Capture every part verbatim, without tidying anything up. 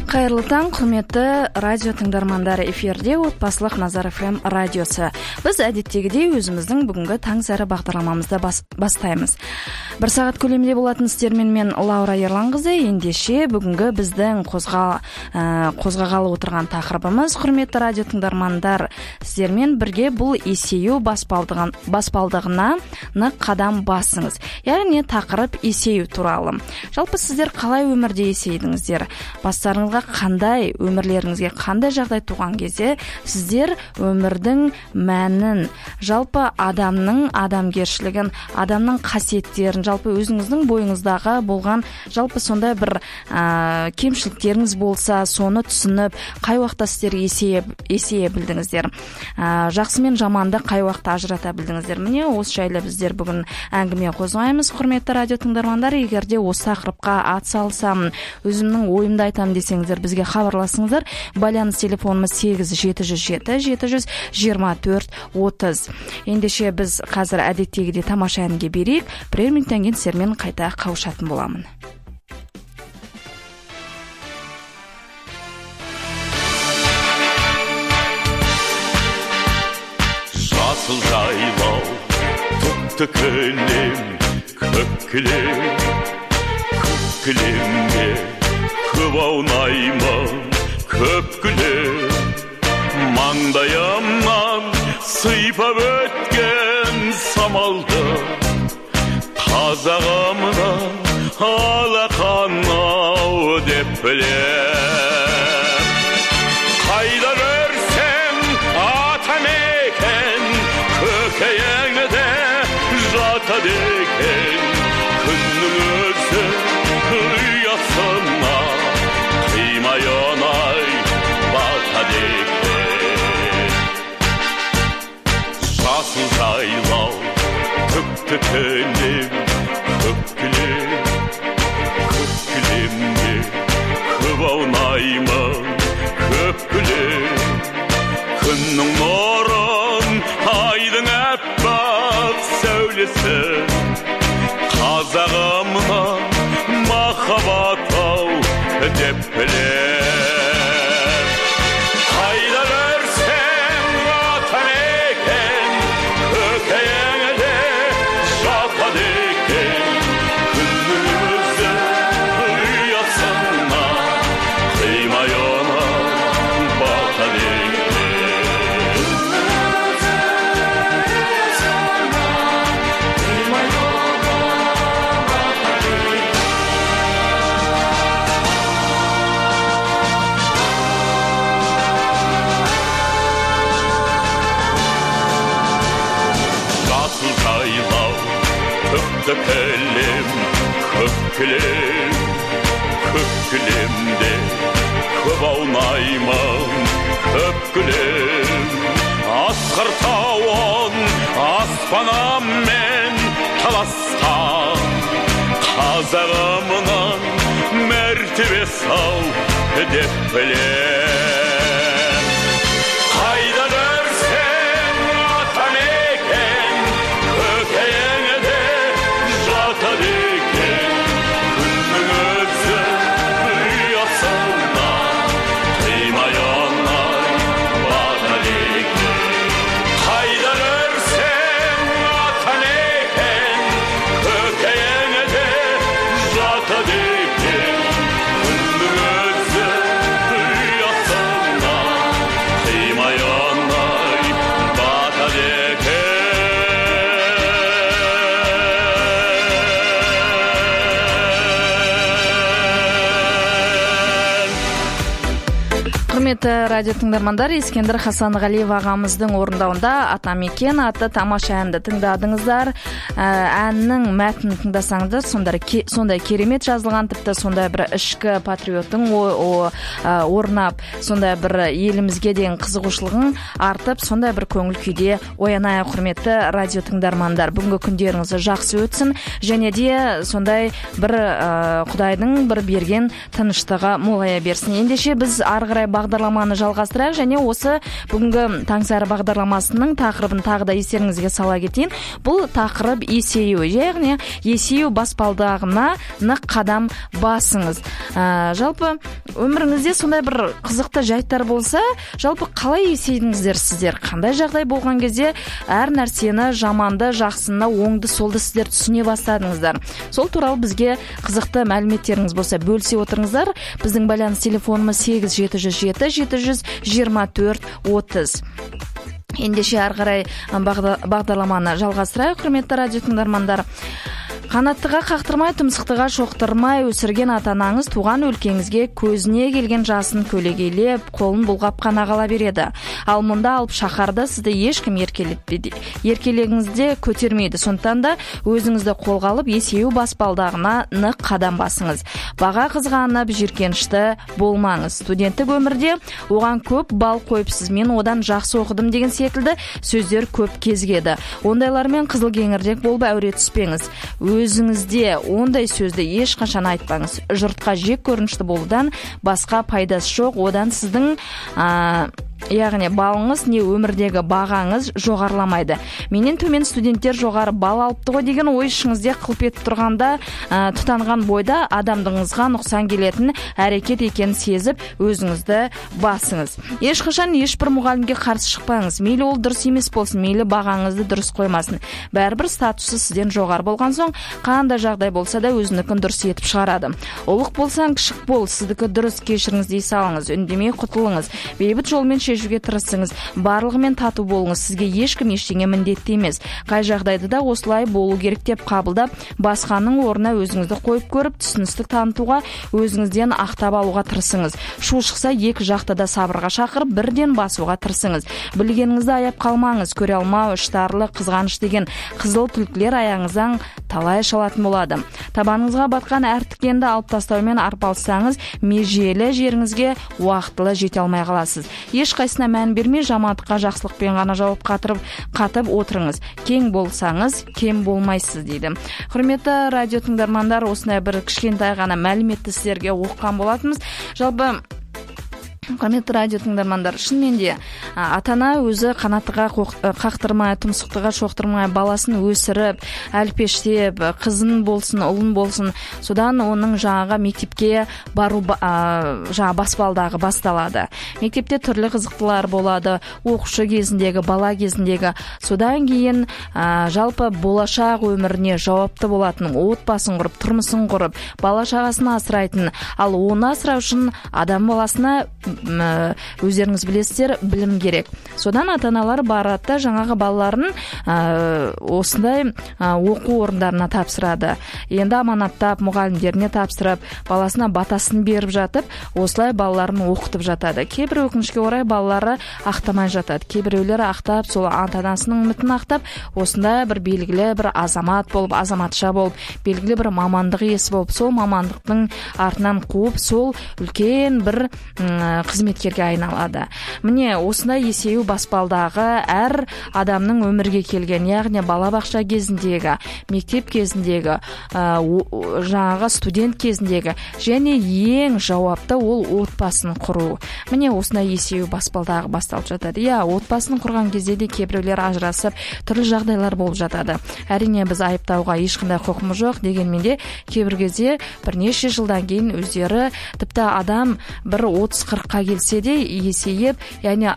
Қайырлы таң, құрметті радио тыңдармандары, эфирде отбасылық Назар эф эм радиосы. Біз әдеттегідей өзіміздің бүгінгі таң сәрі бағдарламамызды бас, бастаймыз. Бір сағат көлемінде болатын істермен мен Лаура Ерланқызы. Ендеше бүгінгі біздің қозға, ә, қозғағалы отырған тақырыбымыз, құрметті радио тыңдармандар, сіздермен бірге бұл есею баспалдығын, баспалдығына нық қадам басыңыз. Яғни тақырып есею туралы. Жалпы сіздер қалай өмірде есейдіңіздер? Бастарыңызға қандай, өмірлеріңізге қандай жағдай туған кезде сіздер өмірдің мәнін, жалпы адамның адамгершілігін, адамның қасиеттерін, жалпы өзіңіздің бойыңыздағы болған жалпы сондай бір ә, кемшіліктеріңіз болса, соны түсініп, қай уақытта сіздер есейе, есейе білдіңіздер, ә, жақсы мен жаманды қай уақытта ажырата білдіңіздер. Міне осы жайлы біздер бүгін әңгіме қозғаймыз. Құрметті радио тыңдармандар, егерде осы тақырыпқа атсалсам, өзімнің ойымды айтамын десеңіздер, бізге хабарласыңыздар. Байланыс телефонымыз сегіз жеті жүз жеті жеті жүз жиырма төрт отыз. Ендеше біз қазір әдеттегідей тамаша әнге берейік. Бірер минуттан кейін сіздермен қайта қауышатын боламын. Жасыл жайлау, тұтты кілем, көк кілем, көк кілемге көп аунаймын, көп күлем. Маңдайымнан сыйпап өткен самалды, қазағымнан алақанау деп білем. Қайда көрсем атамекен, көкейіңде жатады екен. Күннің өзі ұясына қимайынай батады екен. Жасыл жайлау, көкті кілем, көк кілем, көк кілемге көп аунаймын, көп күлем. Күннің нұрын, айдың әппақ сәулесін, қазағымнан махаббат ау деп білем. Қайда көрсем атамекен, көкейіңде жатады екен. Күннің өзі ұясына қимайынай батады екен. Көк кілем, көк кілем, көк кілемде көп аунаймын, көп күлем. Асқар тауын аспаныммен таласқан, қазағымның мәртебесі ау деп білем. Қайда көрсем атамекен, көкейіңде жатады екен. Күннің өзі ұясына қимайынай батады екен. Қайда көрсем атамекен, көкейіңде жатады екен. Күннің өзі ұясына қимайынай батады екен. Құрметті радио тыңдармандар, Ескендір Хасанғалиев ағамыздың орындауында Атамекен атты тамаша әнді тыңдадыңыздар. Әннің мәтінін тыңдасаңыздар, сондай керемет жазылған, тіпті сондай бір ішкі патриоттың орнап, сондай бір елімізге деген қызығушылығын артып, сондай бір көңіл күйде оянайық. Құрметті радио тыңдармандар, бүгінгі күндеріңізі жақсы өтсін, және де сондай бір Құдайдың бір берген тыныштығы молая берсін. Ендеше біз ары қарай бағдар бағдарламаны жалғастырайық, және осы бүгінгі Таңсары бағдарламасының тақырыбын тағы да естеріңізге сала кетейін. Бұл тақырып есею, яғни есею баспалдағына нық қадам басыңыз. Ә, жалпы өміріңізде сондай бір қызықты жайттар болса, жалпы қалай есейдіңіздер сіздер? Қандай жағдай болған кезде әр нәрсені, жаманды, жақсыны, оңды, солды сіздер түсіне бастадыңыздар? Сол туралы бізге қызықты мәліметтеріңіз болса бөлісе отырыңыздар. Біздің байланыс телефонымыз сегіз жеті жүз жеті жеті жүз жиырма төрт отыз. Ендеше ары қарай бағдарламаны жалғастырайық, құрметті радио тыңдармандар. Қанаттыға қақтырмай, тұмсықтыға шоқтырмай өсірген атанаңыз туған өлкеңізге көзіне келген жасын көлегейлеп, қолын бұлғап қана қала береді. Ал мұнда алып шаһарда сізді ешкім еркелетпейді, еркелегіңізде көтермейді. Сондықтан да өзіңізді қолға алып есею баспалдағына нық қадам басыңыз. Баға қызғанып, жиіркенішті болмаңыз. Студенттік өмірде оған көп бал қойыпсыз, мен одан жақсы оқыдым деген секілді сөздер көп кезгеді. Ондайлармен қызыл кеңірдек болып әуре түспеңіз. Өзіңізде ондай сөзді ешқашан айтпаңыз. Жұртқа жек көрінішті болудан басқа пайдасы жоқ. Одан сіздің а, яғни балыңыз не өмірдегі бағаңыз жоғарламайды. Менен төмен студенттер жоғары бал алыпты ғой деген ой ішіңізде қылп етіп тұрғанда, ә, тұтанған бойда адамдығыңызға нұқсан келетін әрекет екенін сезіп өзіңізді басыңыз. Ешқашан ешбір мұғалімге қарсы шықпаңыз. Мейлі ол дұрыс емес болсын, мейлі бағаңызды дұрыс қоймасын. Бәрібір статусы сізден жоғары болған соң, қандай жағдай болса да өзінікін дұрыс етіп шығарады. Ұлық болсаң кішік бол, сіздікі дұрыс, кешіріңіз дей салыңыз, үндемей құтылыңыз. Бейбіт жолмен шешуге тырысыңыз. Барлығымен тату болыңыз. Сізге ешкім ештеңе міндетті емес. Қай жағдайды да осылай болу керек деп қабылдап, басқаның орнына өзіңізді қойып көріп, түсіністік танытуға, өзіңізден ақтап алуға тырысыңыз. Шу шықса екі жақты да сабырға шақырып, бірден басуға тырысыңыз. Білгеніңізді аяп қалмаңыз. Көре алмау, іштарлық, қызғаныш деген қызыл түлкілер аяғыңыздан талай шалатын болады. Табаныңызға батқан әр тікенді алып тастаумен арпалсаңыз, межелі жеріңізге уақытылы жете алмай қаласыз. Ешқайсына мән бермей, жамандыққа жақсылықпен ғана жауап қатырып қатып отырыңыз. Кең болсаңыз, кем болмайсыз дейді. Құрметті радио тыңдармандар, осындай бір кішкентай ғана мәліметті сіздерге оқыған болатынбыз. Жалпы құрметті радио тыңдармандар, шынымен де ата-ана өзі қанаттыға қақтырмай, тұмсықтыға шоқтырмай, баласын өсіріп, әлпештеп, қызын болсын, ұлын болсын, содан оның жаңаға мектепке бару жаңа баспалдағы басталады. Мектепте түрлі қызықтылар болады, оқушы кезіндегі, бала кезіндегі. Содан кейін ә, жалпы болашақ өміріне жауапты болатын, отбасын құрып, тұрмысын құрып, бала шағасын асырайтын, ал оны асырау үшін адам баласына өздеріңіз білесіздер, білім керек. Содан ата-аналар барады, жаңағы балаларын ә, осындай ә, оқу орындарына тапсырады. Енді аманаттап, мұғалімдеріне тапсырып, баласына батасын беріп жатып, осылай балаларын оқытып жатады. Кейбір өкінішке орай балалары ақтамай жатады. Кейбіреулері ақтап, сол ата-анасының үмітін ақтап, осындай бір белгілі бір азамат болып, азаматша болып, белгілі бір мамандық иесі болып, сол мамандықтың артынан қуып, сол үлкен бір қызметкерге айналады. Міне, осындай есею баспалдағы әр адамның өмірге келген, яғни балабақша кезіндегі, мектеп кезіндегі, ә, жаңағы студент кезіндегі, және ең жауапты ол отбасын құру. Міне, осындай есею баспалдағы басталып жатады. Иә, отбасын құрған кезде де кейбіреулер ажырасып, түрлі жағдайлар болып жатады. Әрине, біз айыптауға ешқандай құқымыз жоқ, дегенмен де кейбір кезде бірнеше жылдан кейін өздері, тіпті адам бір отыз қырыққа келсе де есейіп, яғни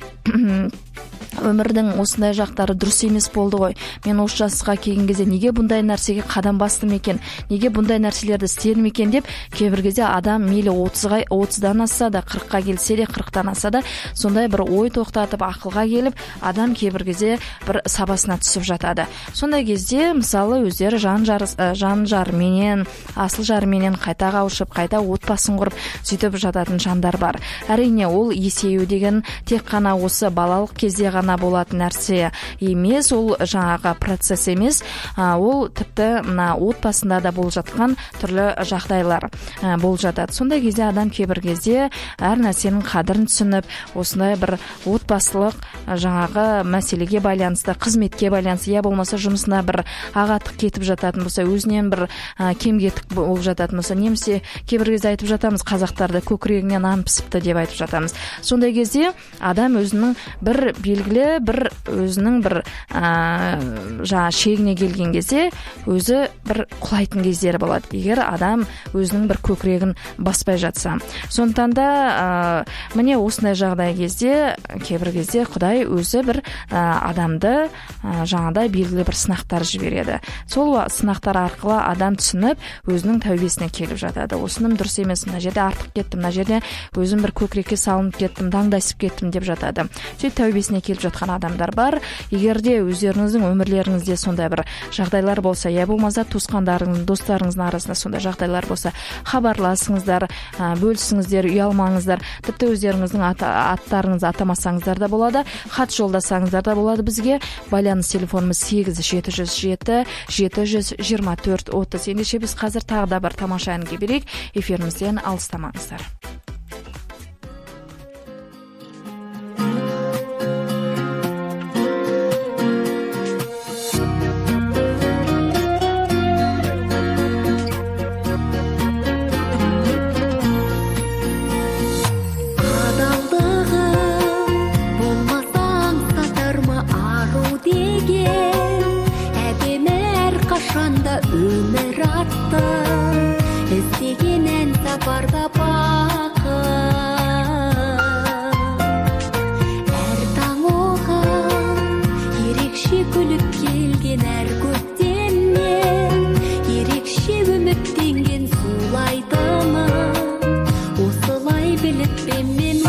өмірдің осындай жақтары дұрыс емес болды ғой. Мен осы жасқа келген кезде неге бұндай нәрсеге қадам бастым екен? Неге бұндай нәрселерді істедім екен деп, кейбір кезде адам мейлі отызға, отыздан асса да, қырыққа келсе де, қырықтан асса да, сондай бір ой тоқтатып, ақылға келіп, адам кейбір кезде бір сабасына түсіп жатады. Сондай кезде, мысалы, өздері жан жар, жан жарменен, асыл жарменен қайта қауышып, қайта отбасын құрып, сөйтіп жататын жандар бар. Әрине, ол есею деген тек қана осы балалық кезде ғана ғана болатын нәрсе емес, ол жаңағы процесс емес, ол тіпті мына отбасында да болып жатқан түрлі жағдайлар болып жатады. Сондай кезде адам кейбір кезде әр нәрсенің қадірін түсініп, осындай бір отбасылық жаңағы мәселеге байланысты, қызметке байланысты, я болмаса жұмысына бір ағаттық кетіп жататын болса, өзінен бір кем-кетік болып жататын болса, немесе кейбір кезде айтып жатамыз, қазақтарда көкірегінен нан пісіпті деп айтып жатамыз. Сондай кезде адам өзінің бір белгілі, бір өзінің бір жаңа шегіне келген кезде өзі бір құлайтын кездері болады, егер адам өзінің бір көкірегін баспай жатса. Сондықтан да міне осындай жағдай кезде кейбір кезде Құдай өзі бір адамды жаңағыдай белгілі бір сынақтар жібереді. Сол сынақтар арқылы адам түсініп, өзінің тәубесіне келіп жатады. Осыным дұрыс емес, мына жерде артық кеттім, мына жерде өзім бір көкірекке салынып кеттім, даңдасып кеттім деп жатады. Сөйтіп тәубесіне келіп жатқан адамдар бар. Егерде өздеріңіздің өмірлеріңізде сондай бір жағдайлар болса, я болмаса туысқандарыңыз, достарыңыздың арасында сондай жағдайлар болса, хабарласыңыздар, бөлісіңіздер, ұялмаңыздар. Тіпті өздеріңіздің аттарыңызды атамасаңыздар да болады, хат жолдасаңыздар да болады бізге. Байланыс телефонымыз сегіз жеті жүз жеті жеті жүз жиырма төрт отыз. Ендеше біз қазір тағы да бір тамаша әнге берейік. Эфирімізден алыстамаңыздар. Өмір атты іздегенен сапарда бақыт, әр таң оған ерекше күліп келген, әр көктемнен ерекше үміттенген сулайтыны, осылай біліп пен мен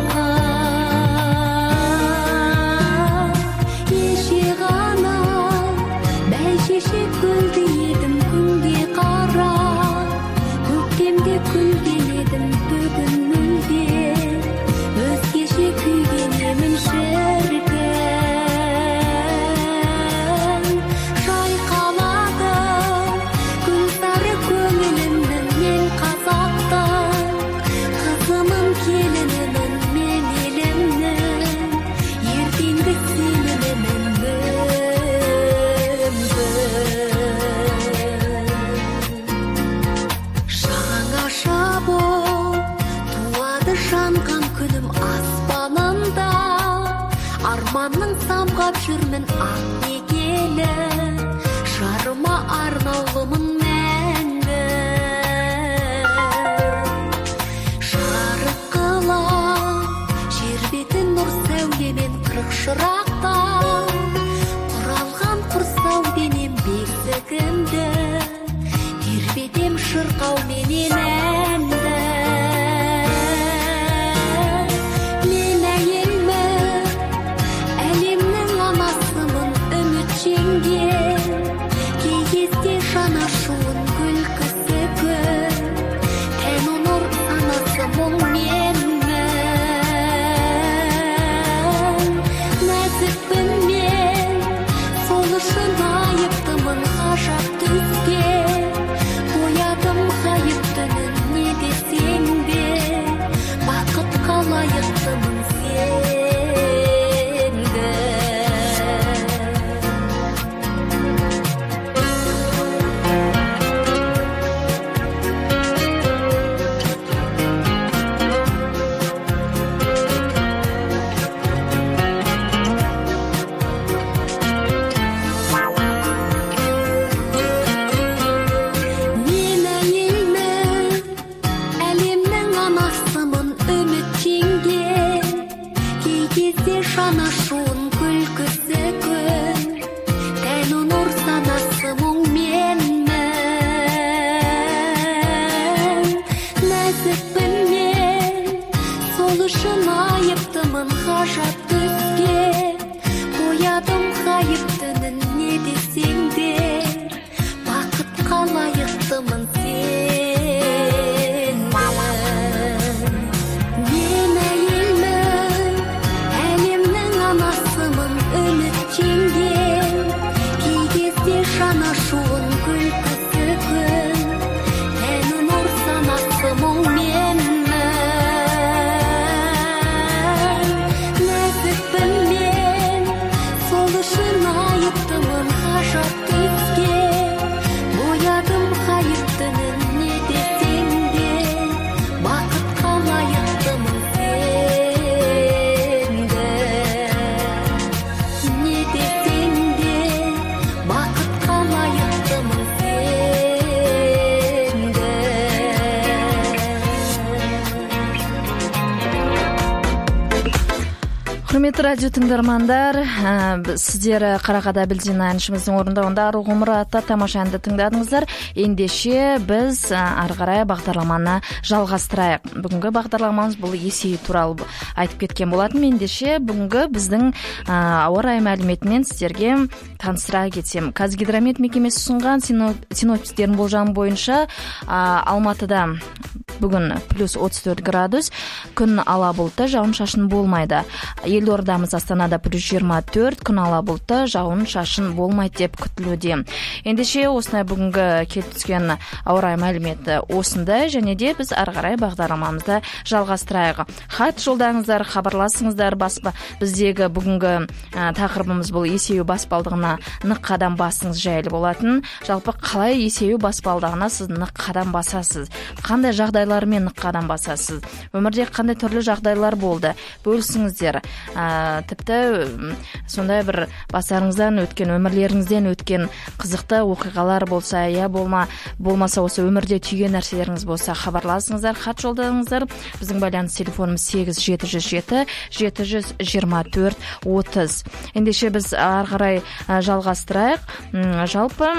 еше ғана бәйшешек гүлді едім күнге қарап, көктемде күлген едім бүгін мүлде, өзгеше күйген емін шіркін. Жайқалады гүлзары көңілімнің, мен қазақтың қызымын, келінімін, мен елімнің ертеңгі сенімімін. Жанған күнім аспанында, арманның самғап жүрмін ақ некелі, жарыма арнаулымын мәңгі. Жарық қылып жер бетін нұр сәулемен, қырық шырақтан құралған құр сәулемен бесігімді тербетем шырқауменен әнді. Кей кезде жанашуын күлкісі күн, тәні нұр санасы мұң менмін. Нәзікпін мен, сол үшін айыптымын ғажап түске, қоядым ғайып түнін не десең де, бақытқа лайықтымын сенді. Жанашуын күлкісі күн, тәні нұр санасы мұң менмін. Нәзікпін мен, сол үшін айыптымын ғажап түске, қоядым ғайып түнін не десең де, бақытқа лайықтымын сенді. Мен әйелмін, әлемнің анасымын, Құрметті радио тыңдармандар, сіздер Қарақада Білден әншіміздің орындауында Ару ғұмыр атты тамаша әнді тыңдадыңыздар. Ендеше біз ары қарай бағдарламаны жалғастырайық. Бүгінгі бағдарламамыз бұл есею туралы айтып кеткен болатын. Ендеше бүгінгі біздің ауа райы мәліметімен сіздерге таныстыра кетсем. Қазгидромет мекемесі ұсынған синоптиктердің болжамы бойынша Алматыда бүгін плюс отыз төрт градус, күн ала бұлтты, жауын шашын болмайды. Елордамыз Астанада плюс жиырма төрт, күн ала бұлтты, жауын шашын болмайды деп күтілуде. Ендеше осындай бүгінгі келіп түскен ауа райы мәліметі осындай, және де біз ары қарай бағдарламамызды жалғастырайық. Хат жолдаңыздар, хабарласыңыздар. Баспа біздегі бүгінгі ә, тақырыбымыз бұл есею баспалдығына нық қадам басыңыз жайлы болатын. Жалпы қалай есею баспалдығына сіз нық қадам басасыз? Қандай жағдайлармен нық қадам басасыз? Өмірде қандай түрлі жағдайлар болды? Бөлісіңіздер. Ә, тіпті сондай бір басарыңыздан өткен, өмірлеріңізден өткен қызықты оқиғалар болса, я болма, болмаса осы өмірде түйген нәрселеріңіз болса, хабарласыңыздар, хат жолдаңыздар. Біздің байланыс телефонымыз сегіз жеті жүз жеті жеті жүз жиырма төрт отыз. Ендеше біз ары қарай жалғастырайық. Жалпы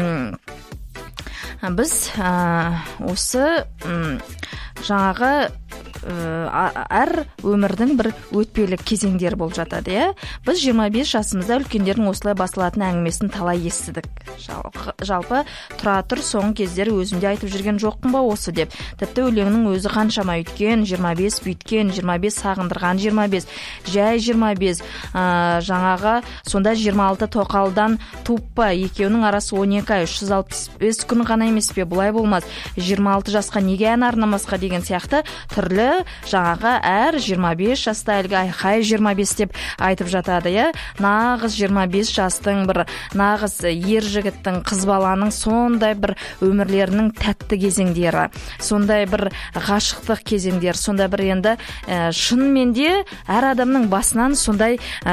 біз осы жаңағы әр өмірдің бір өтпелік кезеңдер болып жатады, иә? Біз жиырма бес жасымызда үлкендердің осылай басылатын әңгімесін талай естідік. Жалпы тұра тұр соңғы кездері өзімде айтып жүрген жоқпын ба осы деп. Тіпті өлеңнің өзі қаншама үйткен, жиырма бес бүйткен, жиырма бес сағындырған, жиырма бес жай жиырма бес, жаңағы сонда жиырма алты тоқалдан туып па, екеуінің арасы он екі ай, үш жүз алпыс бес күн ғана емес пе, бұлай болмас, жиырма алты жасқа неге ән арнамасқа деген сияқты түрлі жаңағы әр жиырма бес жаста әлгі айқай жиырма бес деп айтып жатады, иә? Нағыз жиырма бес жастың бір нағыз ер жігіттің, қыз баланың сондай бір өмірлерінің тәтті кезеңдері, сондай бір ғашықтық кезеңдер, сондай бір енді ә, шынымен де әр адамның басынан сондай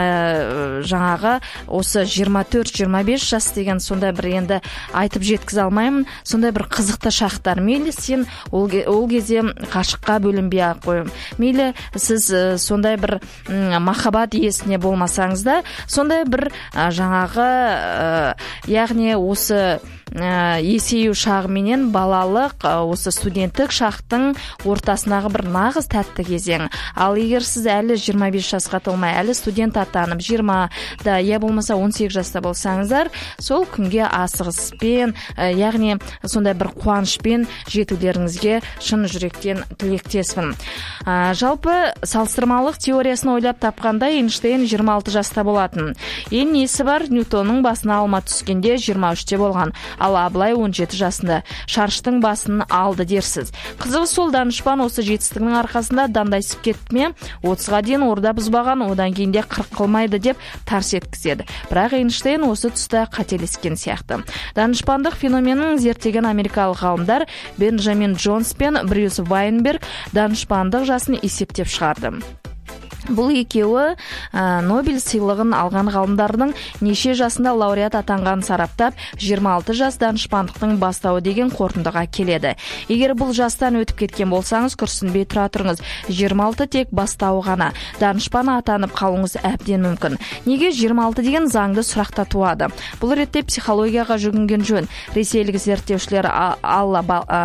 ә, жаңағы осы жиырма төрт жиырма бес жас деген сондай бір енді айтып жеткізе алмаймын, сондай бір қызықты шақтар. Мейлі сен ол, ол кезде ғашыққа бөлінбей ақ қойым, мейлі сіз ә, сондай бір м, махаббат иесіне болмасаңыз да, сондай бір ә, жаңағы ә, яғни осы ә, есею шағыменен балалық, ә, осы студенттік шақтың ортасындағы бір нағыз тәтті кезең. Ал егер сіз әлі жиырма бес жасқа толмай, әлі студент атанып, жиырмада, я болмаса он сегіз жаста болсаңыздар, сол күнге асығыспен, ә, яғни сондай бір қуанышпен жетулеріңізге шын жүректен тілектеспін. Ә, жалпы салыстырмалық теориясын ойлап тапқанда Эйнштейн жиырма алты жаста болатын. Ең несі бар, Ньютонның басына алма түскенде жиырма үште болған. Ал Абылай он жеті жасында шарштың басын алды дерсіз. Қызығы сол, данышпан осы жетістігінің арқасында дандайсып кетті ме, отызға дейін орда бұзбаған, одан кейін де қырық қылмайды деп тарс еткізеді. Бірақ Эйнштейн осы тұста қателескен сияқты. Данышпандық феноменін зерттеген америкалық ғалымдар Бенджамин Джонс пен Брюс Вайнберг данышпандық жасын есептеп шығарды. Бұл екеуі ә, Нобель сыйлығын алған ғалымдардың неше жасында лауреат атанғанын сараптап, жиырма алты жас данышпандықтың бастауы деген қорытындыға келеді. Егер бұл жастан өтіп кеткен болсаңыз, күрсінбей тұра тұрыңыз. жиырма алты тек бастауы ғана. Данышпан атанып қалуыңыз әбден мүмкін. Неге жиырма алты деген заңды сұрақта туады? Бұл ретте психологияға жүгінген жөн. Ресейлік зерттеушілер Алла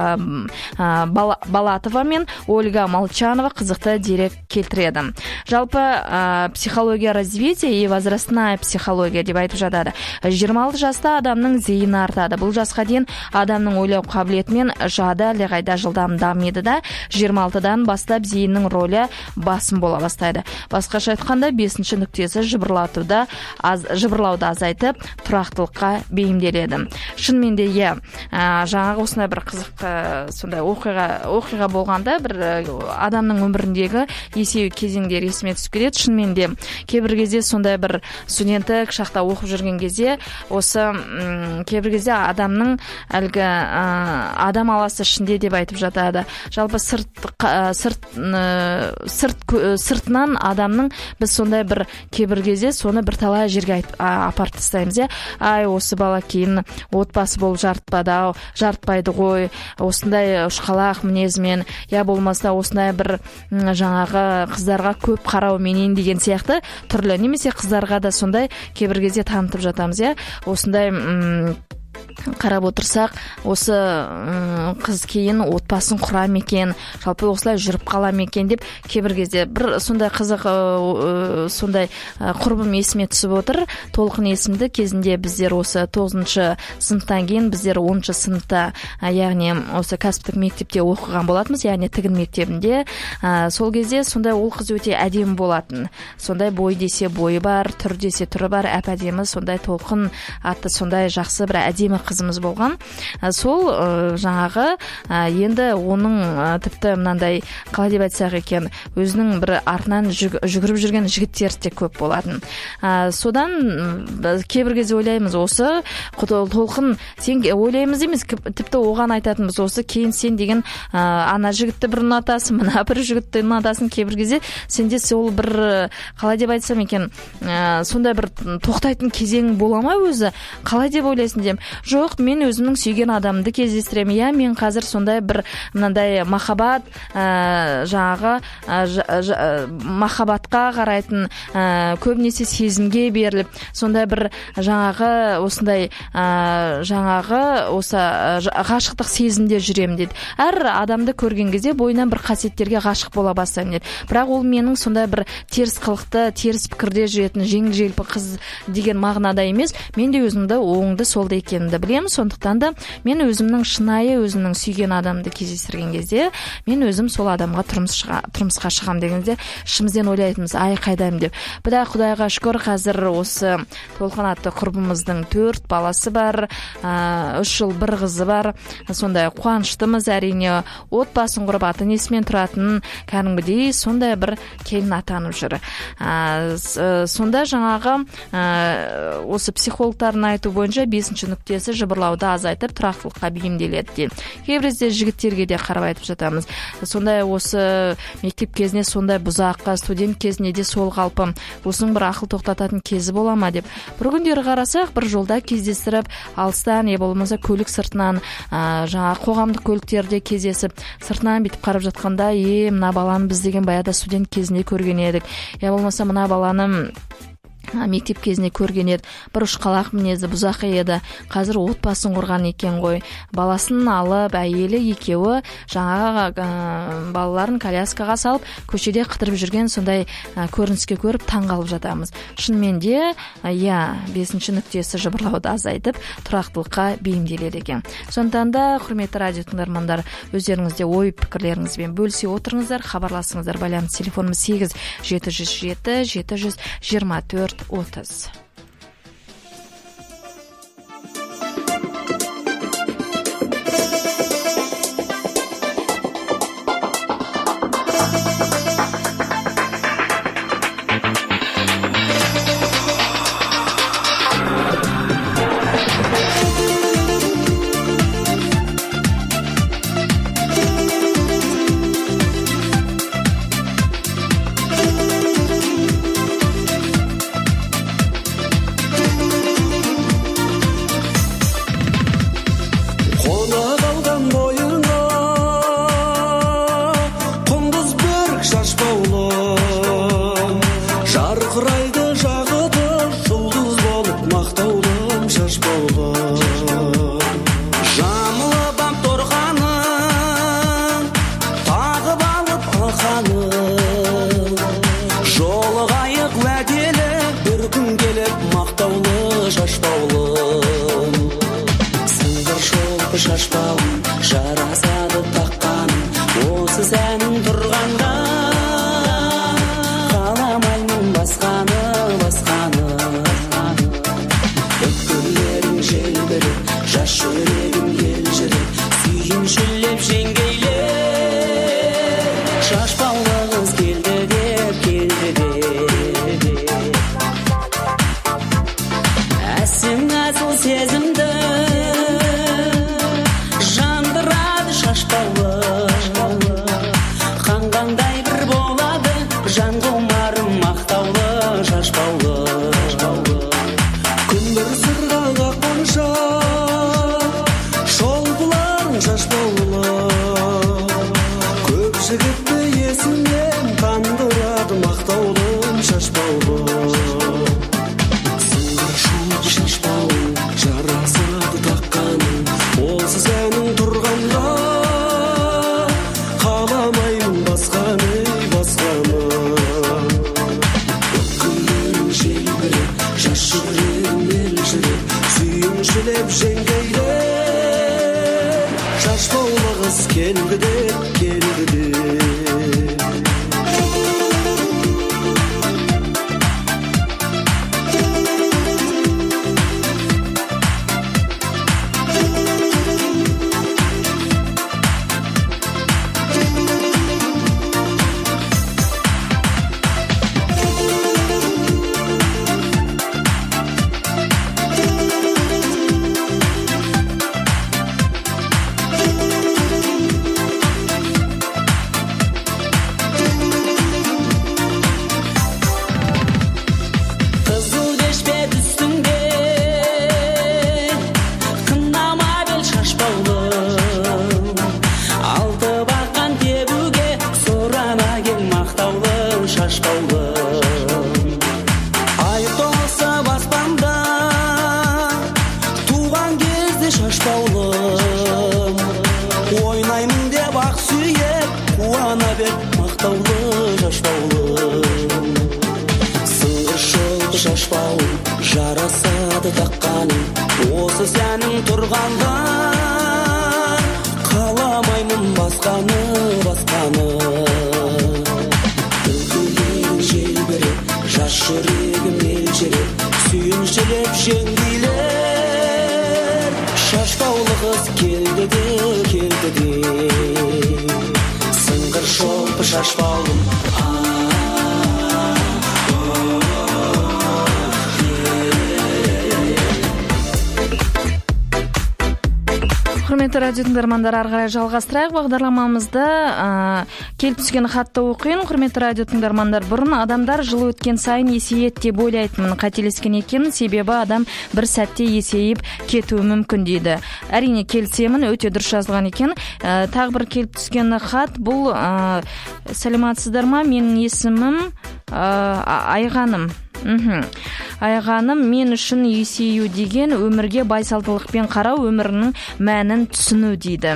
Балатова мен Ольга Молчанова қызықты дерек келтіреді. Жалпы ә, психология развития и возрастная психология деп айтып жатады. жиырма алты жаста адамның зейіні артады. Бұл жасқа дейін адамның ойлау қабілеті мен жады әлдеқайда жылдам дамиды да, жиырма алтыдан бастап зейіннің рөлі басым бола бастайды. Басқаша айтқанда, бесінші нүктесі жыбырлатуда, аз, жыбырлауды азайтып, тұрақтылыққа бейімделеді. Шынымен де е, ә, жаңағы осындай бір қызық ә, сондай оқиға, оқиға болғанда бір ә, адамның өміріндегі есею кезеңдер есіме түсіп кетеді. Шынымен де кейбір кезде сондай бір студенттік шақта оқып жүрген кезде осы м, кейбір кезде адамның әлгі ә, адам аласы ішінде деп айтып жатады. Жалпы сырт, ә, сырт, ә, сырт, ә, сыртынан адамның біз сондай бір кейбір кезде соны бір талай жерге айтып, ә, апарып тастаймыз. Е? Ай, осы бала кейін отбасы болып жарытпады ау, жарытпайды ғой, осындай ұшқалақ мінезмен, я болмаса осындай бір м, жаңағы қыздарға көп қарау менен деген сияқты түрлі, немесе қыздарға да сондай кейбір кезде танытып жатамыз, иә. Осындай қарап отырсақ, осы қыз кейін отбасын құра ма екен, жалпы осылай жүріп қала ма екен деп кейбір кезде бір сондай қызық сондай құрбым есіме түсіп отыр. Толқын есімді, кезінде біздер осы тоғызыншы сыныптан кейін біздер оныншы сыныпта, яғни осы кәсіптік мектепте оқыған болатынбыз, яғни тігін мектебінде. Сол кезде сондай ол қыз өте әдемі болатын. Сондай бой десе бойы бар, түр десе түрі бар, әп-әдемі, сондай Толқын атты сондай жақсы бір әдемі қызымыз болған. Сол жаңағы енді оның тіпті мынандай, қалай деп айтсақ екен, өзінің бір артынан жүгіріп жүрген жігіттер де көп болатын. Содан кейбір кезде ойлаймыз, осы Толқын, сен ойлаймыз емес, тіпті оған айтатынбыз, осы кейін сен деген ана жігітті бір ұнатасың, мына бір жігітті ұнатасың, кейбір кезде сенде сол бір, қалай деп айтсам екен, сондай бір тоқтайтын кезең бола ма өзі? Қалай деп ойлайсың дем? Жоқ, мен өзімнің сүйген адамды кездестіремін. Я, мен қазір сондай бір мынандай махаббат, жаңағы махаббатқа қарайтын, көбінесе сезімге беріліп, сондай бір жаңағы осындай жаңағы осы ғашықтық сезімде жүремін дейді. Әр адамды көрген кезде бойынан бір қасиеттерге ғашық бола бастаймын дейді. Бірақ ол менің сондай бір теріс қылықты, теріс пікірде жүретін жеңіл-желпі қыз деген мағынада емес. Мен де өзімді оңды солды екенімді білемін. Сондықтан да мен өзімнің шынайы, өзімнің сүйген адамды кездестірген кезде, мен өзім сол адамға тұрмысқа шығам дегенде ішімізден ойлайтынбыз, ай қайдайым деп. Бірақ Құдайға шүкір, қазір осы Толқын атты құрбымыздың төрт баласы бар, үш ұл бір қызы бар. Сондай қуаныштымыз, әрине, отбасын құрып ата-енесімен тұратын, кәдімгідей сондай бір келін атанып жүр. Сонда жаңағы осы психологтардың айту бойынша бесінші нүктесі жыбырлауды азайтып тұрақтылыққа бейімделеді дейді. Кейбірде жігіттерге де қарап айтып жатамыз. Сондай осы мектеп кезінде сондай бұзаққа, студент кезінде де сол қалпым, осының бір ақыл тоқтататын кезі бола ма деп. Бір күндері қарасақ, бір жолда кездестіріп, алыстан, е болмаса көлік сыртынан, жаңа қоғамдық көліктерде кездесіп, сыртынан битіп қарап жатқанда, е, мына баланы біз деген баяда студент кезінде көрген едік. Я болмаса мына баланы мектеп кезінде көрген еді, бір ұшқалақ мінезі, бұзақы еді, қазір отбасын құрған екен ғой. Баласын алып, әйелі екеуі жаңағы балаларын коляскаға салып, көшеде қыдырып жүрген сондай көрініске көріп таң қалып жатамыз. Шынымен де, я, бесінші нүктесі жыбырлауды азайтып, тұрақтылыққа бейімделеді екен. Сондықтан да, құрметті радио тыңдармандар, өздеріңізде ой пікірлеріңізбен бөлісе отырыңыздар, хабарласыңыздар. Байланыс телефонымыз сегіз жеті жүз жеті жеті жүз жиырма төрт отыз. Сезімді жандырады шашбауы сүйіншілеп жеңгейлер, шашпаулы қыз келгіде, келгіде. жарасады таққаның, осы сәнің тұрғанда, қаламаймын басқаны, басқаны. Күлкілеген желбіреп, жас жүрегім елжіреп, сүйіншілеп жеңгейлер, шашбаулы қыз келді де, келді де. Сыңғыр шолпы шашбаулым, құрметті радио тыңдармандар, ары қарай жалғастырайық бағдарламамызды. Келіп түскен хатты оқиын. Құрметті радио тыңдармандар, бұрын адамдар жыл өткен сайын есейеді деп ойлайтынмын. Қателескен екен, себебі адам бір сәтте есейіп кетуі мүмкін дейді. Әрине келісемін, өте дұрыс жазылған екен. Тағы бір келіп түскен хат, бұл сәлематсыздар ма? Менің есімім Айғаным. Айғаным, мен үшін есею деген өмірге байсалдылықпен қарау, өмірінің мәнін түсіну дейді.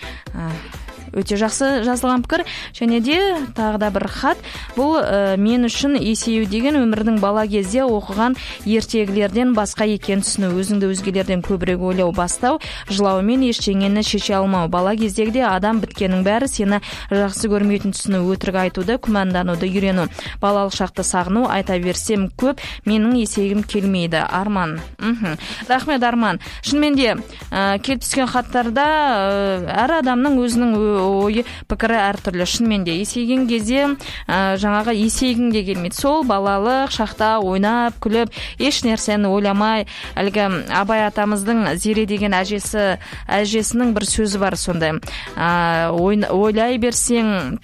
Өте жақсы жазылған пікір. Және де тағы да бір хат, бұл ә, мен үшін есею деген өмірдің бала кезде оқыған ертегілерден басқа екен түсіну, өзіңді өзгелерден көбірек ойлау бастау, жылаумен ештеңені шеше алмау. Бала кездегіде адам біткенің бәрі сені жақсы көрмейтін түсіну, өтірік айтуды, күмәндануды үйрену. Балалық шақты сағыну, айта берсем көп, менің есейгім келмейді. Арман. Үху. Рахмет, Арман. Шынымен де ә, келіп түскен хаттарда ә, әр адамның өзінің ойы, пікірі әртүрлі. Шынымен де есейген кезде ә, жаңағы есейгің де келмейді. Сол балалық шақта ойнап, күліп, еш нәрсені ойламай, әлгі Абай атамыздың Зере деген әжесі, әжесінің бір сөзі бар сондай. Ә, ойлай берсең,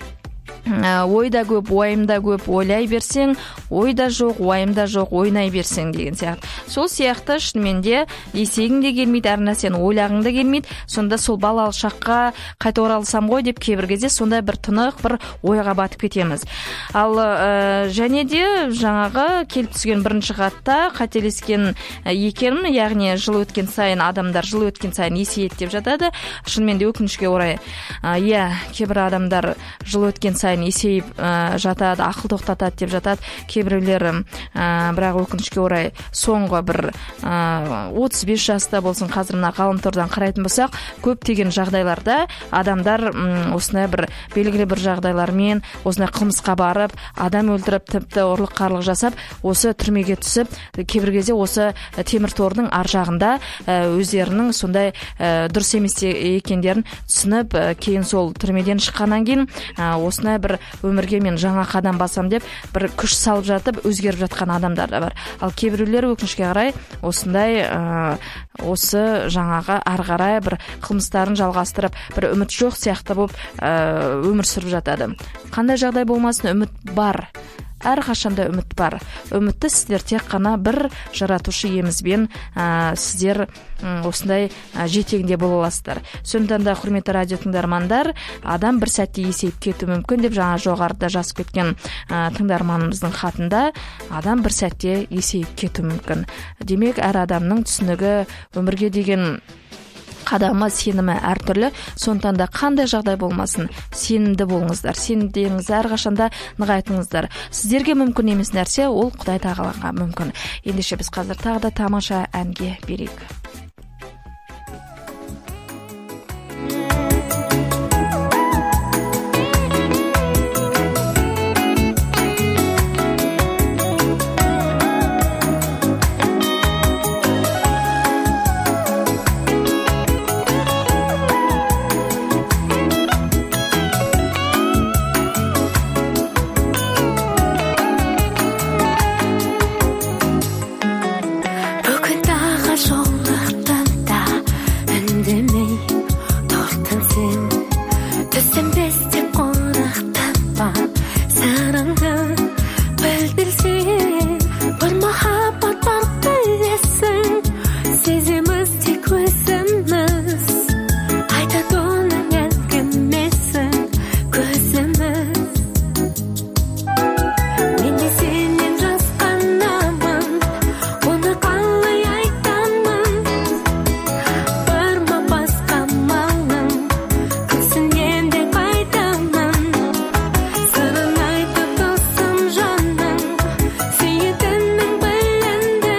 ойда көп, уайымда көп, ойлай берсең, ойда жоқ, уайымда жоқ, ойнай берсең деген сияқты. Сол сияқты шынымен де есейгің де келмейді, әр нәрсені ойлағың да келмейді. Сонда сол балалық шаққа қайта оралсам ғой деп кейбір кезде сондай бір тұнық бір ойға батып кетеміз. Ал ә, және де жаңағы келіп түскен бірінші хатта қателескен екенмін, яғни жыл өткен сайын адамдар жыл өткен сайын есейеді деп жатады. Шынымен де өкінішке орай, иә, кейбір адамдар жыл өткен сайын есейіп ә, жатады, ақыл тоқтатады деп жатады. Кейбіреулер ә, бірақ өкінішке орай соңғы бір ә, отыз бес жаста болсын, қазір мына ғаламтордан қарайтын болсақ, көптеген жағдайларда адамдар м, осындай бір белгілі бір жағдайлармен осындай қылмысқа барып, адам өлтіріп, тіпті ұрлық қарлық жасап, осы түрмеге түсіп, кейбір кезде осы темір тордың ар жағында ә, өздерінің сондай ә, дұрыс емес екендерін түсініп, ә, кейін сол түрмеден шыққаннан кейін ә, осындай бір өмірге мен жаңа қадам басам деп бір күш салып жатып өзгеріп жатқан адамдар да бар. Ал кейбіреулер өкінішке қарай осындай ә, осы жаңағы ары қарай бір қылмыстарын жалғастырып, бір үміт жоқ сияқты болып ә, өмір сүріп жатады. Қандай жағдай болмасын, үміт бар. Әр қашанда үміт бар. Үмітті сіздер тек қана бір жаратушы иемізбен ә, сіздер ә, осындай ә, жетегінде бола аласыздар. Сондықтан да құрметті радио тыңдармандар, адам бір сәтте есейіп кетуі мүмкін деп жаңа жоғарыда жазып кеткен ә, тыңдарманымыздың хатында, адам бір сәтте есейіп кетуі мүмкін. Демек, әр адамның түсінігі, өмірге деген қадамы, сенімі әртүрлі. Сондықтан да қандай жағдай болмасын, сенімді болыңыздар. Сенімдеріңізді әрқашанда нығайтыңыздар. Сіздерге мүмкін емес нәрсе, ол Құдай тағалаға мүмкін. Ендеше біз қазір тағы да тамаша әнге берейік. Сөнбес деп қонақтанба, сырыңды білдірсең, бір махаббат бар білесің, сеземіз тек өзіміз, айтады оның әңгімесін көзіміз. Мен де сенен жасқанамын, оны қалай айтамын, бар ма басқа маңың, күрсінген де қайтамын. Сырын айтып тылсым жанның, сүйетінің білінді,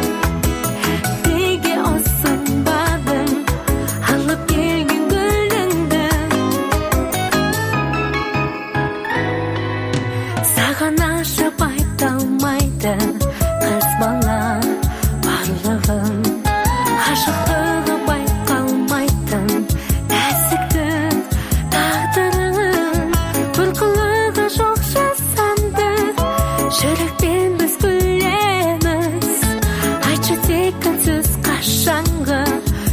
неге ұсынбадың алып келген гүліңді. Саған ашып айта алмайды қыз бала барлығын, ғашықтығы байқалмайтын нәзікті тағдырын, бір қылығы жоқ жасанды жүрекпен біз күлеміз. Айтшы тек үнсіз қашанғы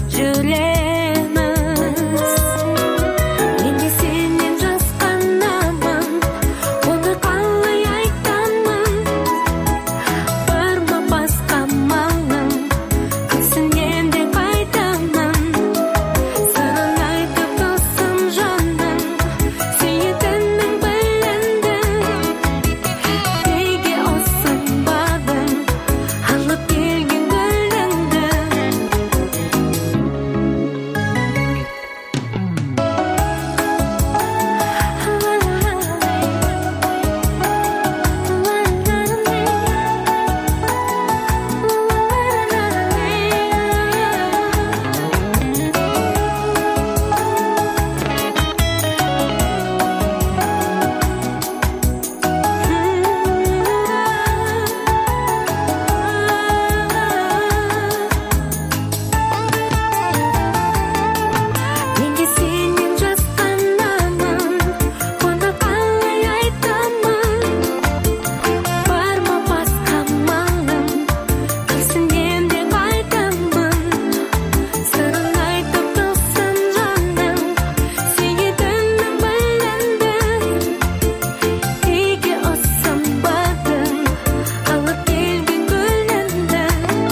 жүреміз. Мен де сенен жасқанамын, оны қалай айтамын, бар ма басқа маңың, күрсінген де қайтамын. Сырын айтып тылсым жанның, сүйетінің білінді, неге ұсынбадың алып келген гүліңді. Мен де сенен жасқанамын, оны қалай айтамын, бар ма басқа маңың, күрсінген де қайтамын. Сырын айтып тылсым жанның, сүйетінің білінді, неге ұсынбадың алып келген гүліңді.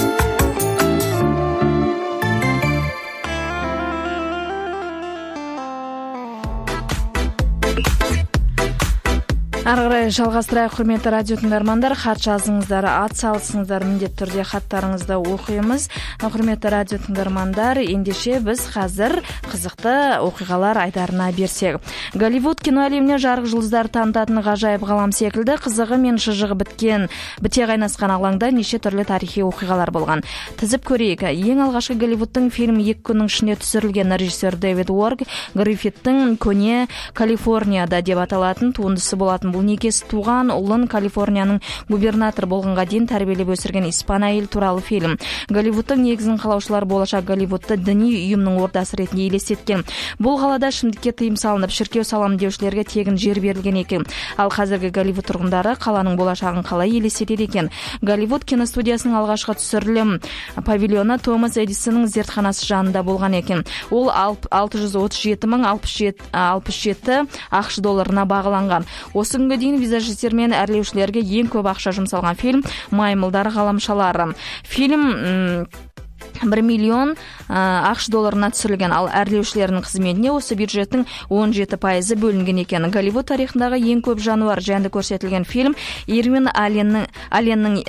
Ары қарай жалғастырайық, құрметті радио тыңдармандар. Хат жазыңыздар, ат салысыңыздар, міндетті түрде хаттарыңызды оқимыз. Құрметті радио тыңдармандар, ендеше біз қазір қызықты оқиғалар айдарына берсек. Голливуд кино әлеміне жарық жұлдыздар танытатын ғажайып ғалам секілді, қызығы мен шыжығы біткен, біте қайнасқан алаңда неше түрлі тарихи оқиғалар болған. Тізіп көрейік. Ең алғашқы Голливудтың фильм екі күннің ішінде түсірілген режиссер Дэвид Уорг Гриффиттің «Көне Калифорнияда» деп аталатын туындысы болатын. Бұл некесі туған ұлын Калифорнияның губернатор болғанға дейін тәрбиелеп өсірген испан әйел туралы фильм. Голливудтың негізін қалаушылар болашақ Голливудты діни ұйымның ордасы ретінде елестеткен. Бұл қалада ішімдікке тыйым салынып, шіркеу салам деушілерге тегін жер берілген екен. Ал қазіргі Голливуд тұрғындары қаланың болашағын қалай елестетеді екен? Голливуд киностудиясының алғашқы түсірілім павильоны Томас Эдисонның зертханасы жанында болған екен. Ол алты жүз отыз жеті мың алпыс жеті ақш долларына бағаланған. Осы күнге дейін визажистер мен әрлеушілерге ең көп ақша жұмсалған фильм «Маймылдар ғаламшалары». Фильм бір миллион ақш долларына түсірілген, ал әрлеушілердің қызметіне осы бюджеттің он жеті пайызы бөлінген екен. Голливуд тарихындағы ең көп жануар жөнінде көрсетілген фильм Ирвин Алленнің Алленнің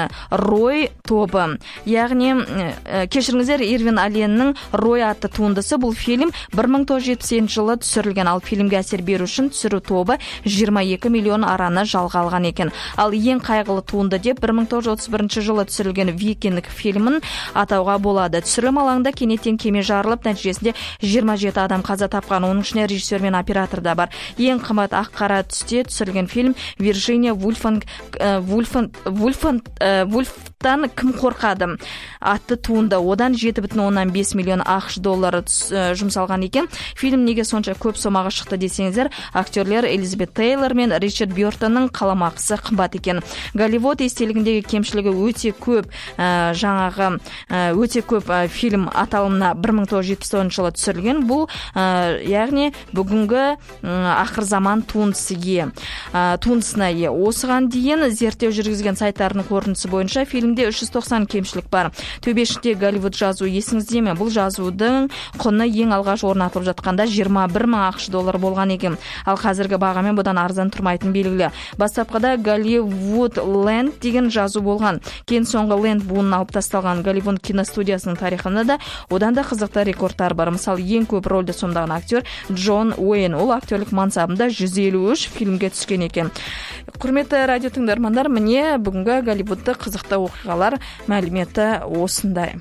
Рой тобы. Яғни, кешіріңіздер, Ирвин Алленнің Рой атты туындысы. Бұл фильм бір мың тоғыз жүз жетпіс сегізінші жылы түсірілген, ал фильмге әсер беру үшін түсіру тобы жиырма екі миллион араны жалға алған екен. Ал ең қайғылы туынды деп бір мың тоғыз жүз отыз бірінші жылы түсірілген Викинг фильмін атауға болады. Түсірілім алаңында кенеттен кеме жарылып, нәтижесінде жиырма жеті адам қаза тапқан. Оның ішінде режиссер мен оператор да бар. Ең қымбат ақ-қара түсте түсірілген фильм Вирджиния Вульфанг Вульфан Вульфан Вульфтан кім қорқады атты туынды. Одан жеті бүтін оннан бес миллион ақш доллары жұмсалған екен. Фильм неге сонша көп сомаға шықты десеңіздер, актерлер Элизабет Тейлор мен Ричард Бёртонның қаламақысы қымбат екен. Голливуд естелігіндегі кемшілігі өте көп, жаңағы өте өте көп фильм аталымына бір мың тоғыз жүз жетпіс тоғызыншы жылы түсірілген. Бұл яғни бүгінгі ақыр заман туындысы ие туындысына ие. Осыған дейін зерттеу жүргізген сайттардың қорытындысы бойынша фильмде үш жүз тоқсан кемшілік бар. Төбешікте Голливуд жазуы есіңізде ме? Бұл жазудың құны ең алғаш орнатылып жатқанда жиырма бір мың ақш доллары болған екен. Ал қазіргі бағамен бұдан арзан тұрмайтын белгілі. Бастапқыда Голливуд Ленд деген жазу болған. Кейін соңғы Ленд буынын алып тасталған. Голливуд киностудиясының тарихында да одан да қызықты рекордтар бар. Мысалы, ең көп рөлді сомдаған актер Джон Уэйн. Ол актерлік мансабында жүз елу үш фильмге түскен екен. Құрметті радио тыңдармандар, міне бүгінгі Голливудты қызықты оқиғалар мәліметі осындай.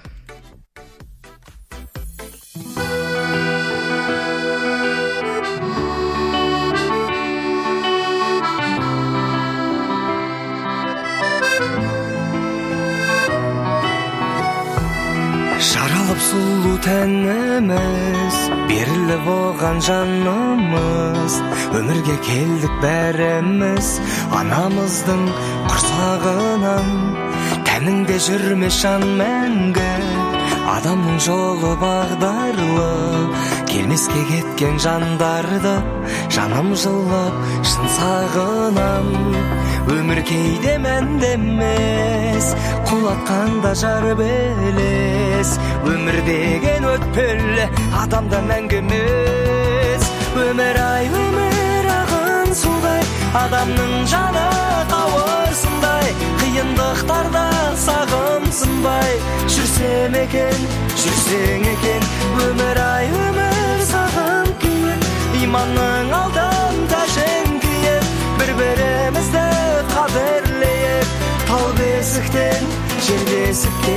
Жаралып сұлу тәніміз, беріліп оған жанымыз, өмірге келдік бәріміз, анамыздың құрсағынан. Тәніңде жүрме жан мәңгі, адамның жолы бағдарлы, келмеске кеткен жандарды жаным жылап шын сағынам. Өмір кейде мәндемес, құлатқанда жар белес, өмір деген өтпелі, адамда мәңгі емес. Өмір ай, өмір ағын судай, адамның жаны қауырсындай, қиындықтарда сағымсынбай, жүрсем екен, жүрсең екен. Өмір ай, өмір сағым күйіп, иманның алдын тәжін күйіп, бір-бірімізді қадірлейік, тал бесіктен жер бесікке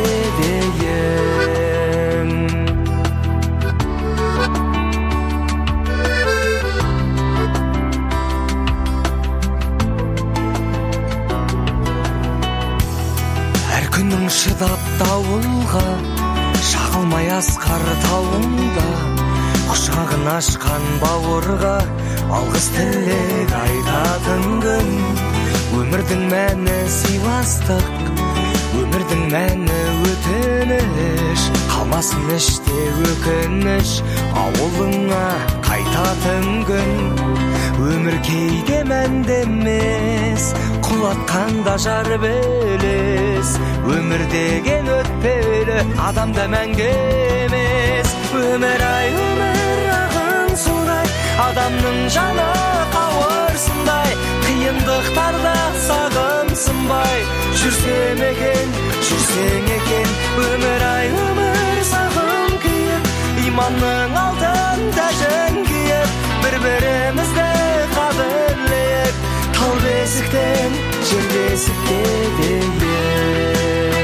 дейін. Әр күнің шыдап дауылға, шағылмай асқар тауында, құшағын ашқан бауырға алғыс тілек айтатын күн. Өмірдің мәні сыйластық, өмірдің мәні өтініш, қалмасын іште өкініш, ауылыңа қайтатын күн. Өмір кейде мәндемес, құлатқанда жар белес, өмір деген өтпелі, адамда мәңгі емес. Өмір ай, өмір ағын судай, адамның жаны қауырсындай, қиындықтарда сағымсынбай, жүрсем екен, жүрсең екен. Өмір ай, өмір сағым күйіп, иманның алтын тәжін күйіп, бір-бірімізді қадірлейік, тал бесіктен жер бесікке дейін.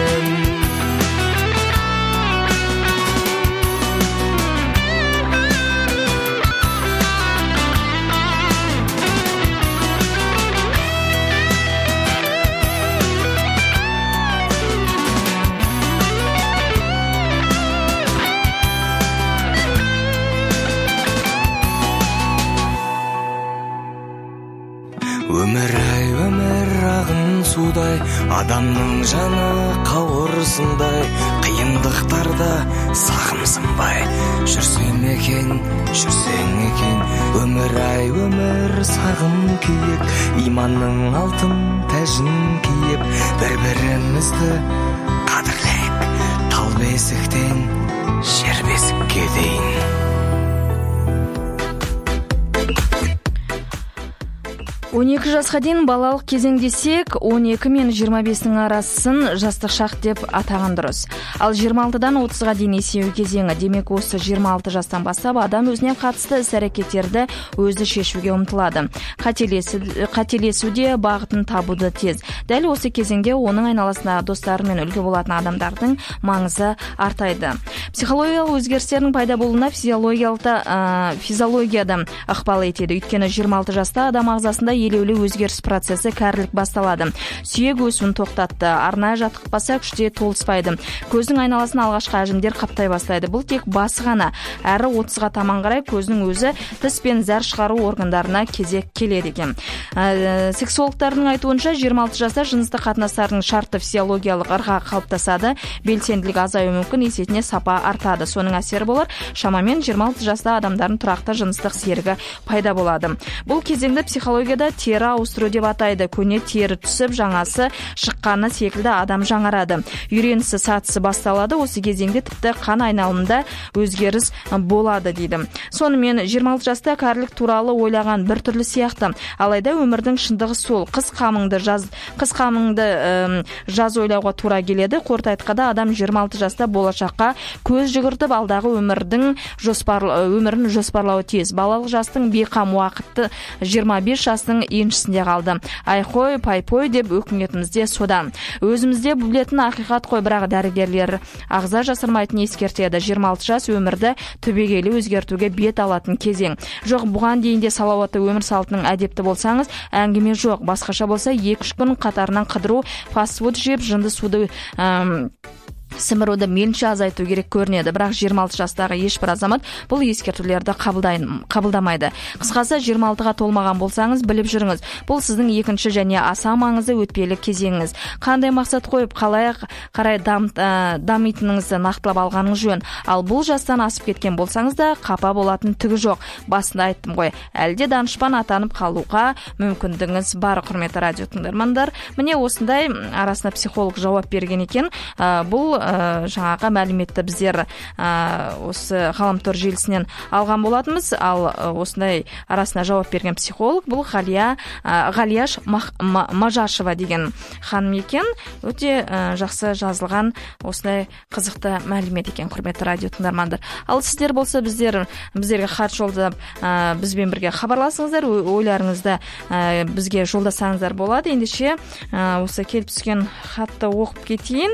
Өмір ай, өмір ағын судай, адамның жаны қауырсындай, қиындықтарда сағымсынбай, жүрсем екен, жүрсең екен. Өмір ай, өмір сағым күйіп, иманның алтын тәжін киіп, бір-бірімізді қадірлейік, тал бесіктен жер бесікке дейін. он екі жасқа дейін балалық кезең десек, он екі мен жиырма бестің арасын жастық шақ деп атаған дұрыс. Ал жиырма алтыдан отызға дейін есею кезеңі. Демек, осы жиырма алты жастан бастап адам өзіне қатысты іс-әрекеттерді өзі шешуге ұмтылады. Қателесуде бағытын табуды тез. Дәл осы кезеңде оның айналасында достары мен үлгі болатын адамдардың маңызы артайды. Психологиялық өзгерістердің пайда болуына физиологияда ықпал етеді. Өйткені жиырма алты жаста адам ағзасында елеулі өзгеріс процесі кәрілік басталады. Сүйек өсуін тоқтатты. Арнайы жаттықпаса күште толыспайды. Көздің айналасын алғашқы әжімдер қаптай бастайды. Бұл тек басы ғана. Әрі отызға таман қарай көздің өзі тіс пен зәр шығару органдарына кезек келеді екен. Ә, сексологтардың айтуынша жиырма алты жаста жыныстық қатынастардың шартты физиологиялық ырға қалыптасады. Белсенділік азаюы мүмкін, есетіне сапа артады. Соның әсері болар, шамамен жиырма алты жаста адамдардың тұрақты жыныстық серігі пайда болады. Бұл кезеңді психологияда тері ауыстыру деп атайды. Көне тері түсіп, жаңасы шыққаны секілді адам жаңарады. Үйренісі сатысы басталады. Осы кезеңде тіпті қан айналымында өзгеріс болады дейді. Сонымен жиырма алты жаста кәрілік туралы ойлаған бір түрлі сияқты. Алайда өмірдің шындығы сол. Қыс қамыңды жаз қыс қамыңды ә, жаз ойлауға тура келеді. Қорыта айтқанда адам жиырма алты жаста болашаққа көз жүгіртіп алдағы өмірдің жоспар өмірін жоспарлауы тиіс. Балалық жастың бейқам уақыты жиырма бес жастың еншісінде қалды. Айқой, пайпой деп өкінетімізде содан. Өзімізде білетін ақиқат қой, бірақ дәрігерлер ағза жасырмайтын ескертеді. жиырма алты жас өмірді түбегейлі өзгертуге бет алатын кезең. Жоқ, бұған дейін де салауатты өмір салтының әдепті болсаңыз, әңгіме жоқ. Басқаша болса, екі-үш күн қатарынан қыдыру, фастфуд жеп, жынды суды әм, сіміруді мейлінше азайту керек көрінеді. Бірақ жиырма алты жастағы ешбір азамат бұл ескертулерді қабылдамайды. Қысқасы, жиырма алтыға толмаған болсаңыз, біліп жүріңіз. Бұл сіздің екінші және аса маңызды өтпелі кезеңіңіз. Қандай мақсат қойып, қалай қарай дам, ә, дамитыныңызды нақтылап алғаныңыз жөн. Ал бұл жастан асып кеткен болсаңыз да қапа болатын түгі жоқ. Басында айттым ғой, әлде данышпан атанып қалуға мүмкіндігіңіз бар, құрметті радио тыңдармандар. Міне осындай арасына психолог жауап берген екен. Ә, бұл жаңаға мәліметті біздер осы ғаламтор желісінен алған болатымыз. Ал осындай арасына жауап берген психолог бұл Ғалия Ғалияш Мажашева деген ханым екен. Өте жақсы жазылған осындай қызықты мәлімет екен, құрметті радио тыңдармандар. Ал сіздер болса біздер біздерге хат жолдап бізбен бірге хабарласыңыздар, ойларыңызды бізге жолдасаңыздар болады. Ендеше осы келіп түскен хатты оқып кетейін.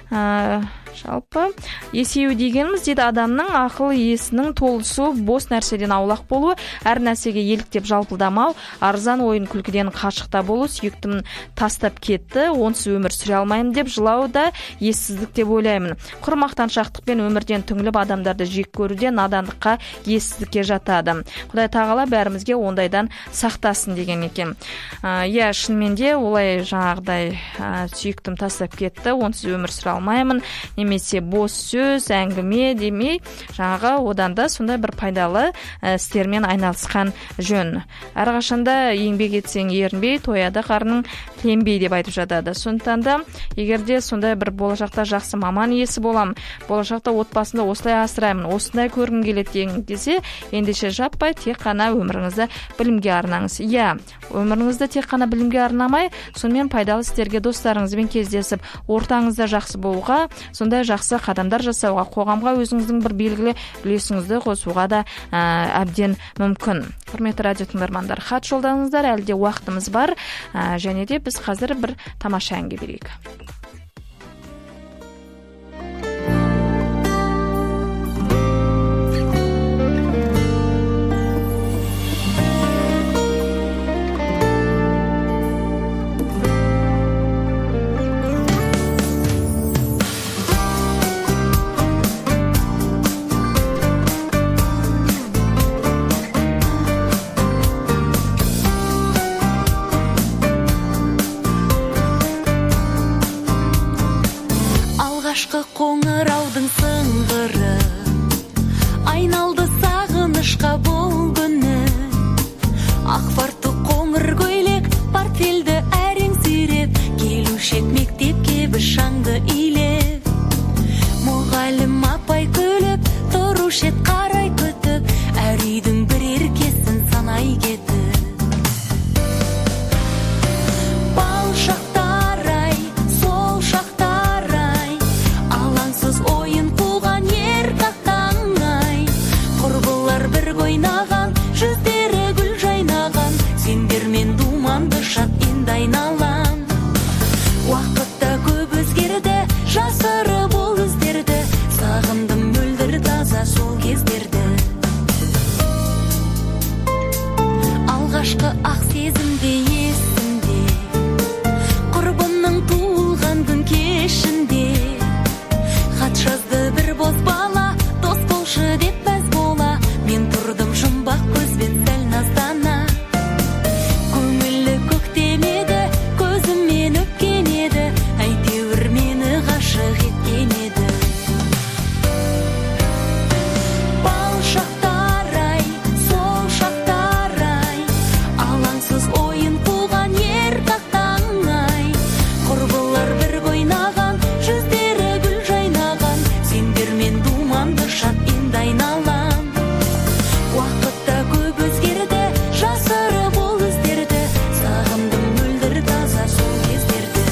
Жалпы есею дегеніміз дейді, адамның ақыл есінің толысу, бос нәрседен аулақ болу, әр нәрсеге еліктеп жалпылдамау, арзан ойын күлкіден қашықта болу, сүйіктім тастап кетті, онсыз өмір сүре алмаймын деп жылау да ессіздік деп ойлаймын. Құр мақтаншақтықпен өмірден түңіліп адамдарды жек көруде надандыққа, ессіздікке жатады. Құдай тағала бәрімізге ондайдан сақтасын деген екен. Иә, шынымен де олай жаңағыдай сүйіктім тастап кетті, онсыз өмір сүре алмаймын, немесе бос сөз, әңгіме демей, жаңағы одан да сондай бір пайдалы істермен айналысқан жөн. Әрқашанда еңбек етсең ерінбей, тояды қарның тіленбей деп айтып жатады. Сондықтан да егерде сондай бір болашақта жақсы маман иесі болам, болашақта отбасында осылай асыраймын, осындай көргім келеді деген кезде, ендеше жаппай тек қана өміріңізді білімге арнаңыз. Иә, өміріңізді тек қана білімге арнамай, сонымен пайдалы істерге достарыңызбен кездесіп, ортаңызда жақсы болуға, сондай жақсы қадамдар жасауға, қоғамға өзіңіздің бір белгілі үлесіңізді қосуға да ә, әбден мүмкін. Құрметті радио тыңдармандар, хат жолдаңыздар, әлде уақытымыз бар, ә, және де біз қазір бір тамаша әнге берейік. Қоңыраудың сыңғыры айналды сағынышқа бұл күні. Ақ фартук қоңыр көйлек портфельді әрең сүйреп, келуші ек мектепке біз шаңды илеп. Мұғалім апай күліп, тұрушы ек қарай күтіп, әр үйдің бір еркесін санай кетіп. Бал шақтар ай, сол шақтар ай, алаңсыз ойын қуған ер тақтан ай. Құрбылар бір ойнаған, жүздері гүл жайнаған, алғашқы ақ сезімде есімде, құрбымның туылған күн кешінде, хат жазды бір боз бала, дос болшы деп мәз бола, мен тұрдым жұмбақ көзбен сәл наздана. Көңілі көктем еді, көзіммен өпкен еді, әйтеуір мені ғашық еткен еді. Бал шақтар ай, сол шақтар ай, алаңсыз ойын қуған ер тақтаң ай, құрбылар бір ойнаған, жүздері гүл жайнаған, сендермен думанды шат енді айналам. Уақытта көп өзгерді, жасырып ол іздерді, сағындым мөлдір таза сол кездерді.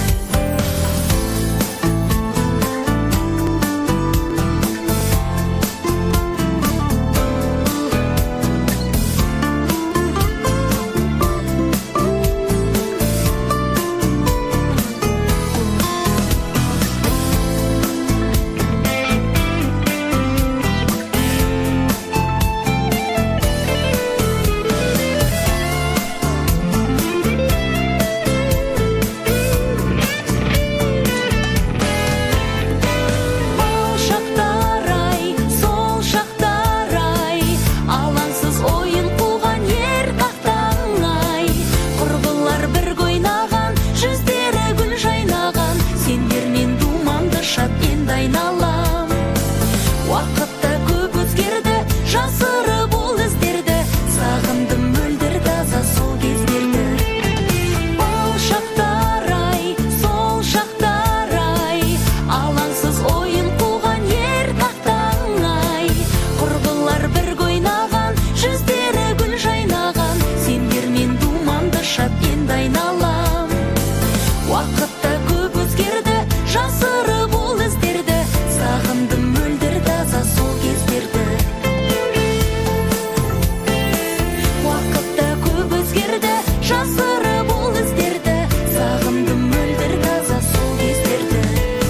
Бал шақтар ай, сол шақтар ай, алаңсыз ойын қуған ер тақтаң ай, құрбылар бір ойнаған, жүздері гүл жайнаған, сендермен думанды шат енді айналам. Уақытта көп өзгерді, жасырып ол іздерді, сағындым мөлдір таза сол кездерді. Бал шақтар ай, сол шақтар ай, алаңсыз ойын қуған ер тақтаң ай, құрбылар бір ойнаған, жүздері гүл жайнаған, сендермен думанды шат енді айналам. Уақытта көп өзгерді, жасырып ол іздерді, сағындым мөлдір таза сол кездерді. Уақытта көп өзгерді, жасырып ол іздерді, сағындым мөлдір таза сол кездерді.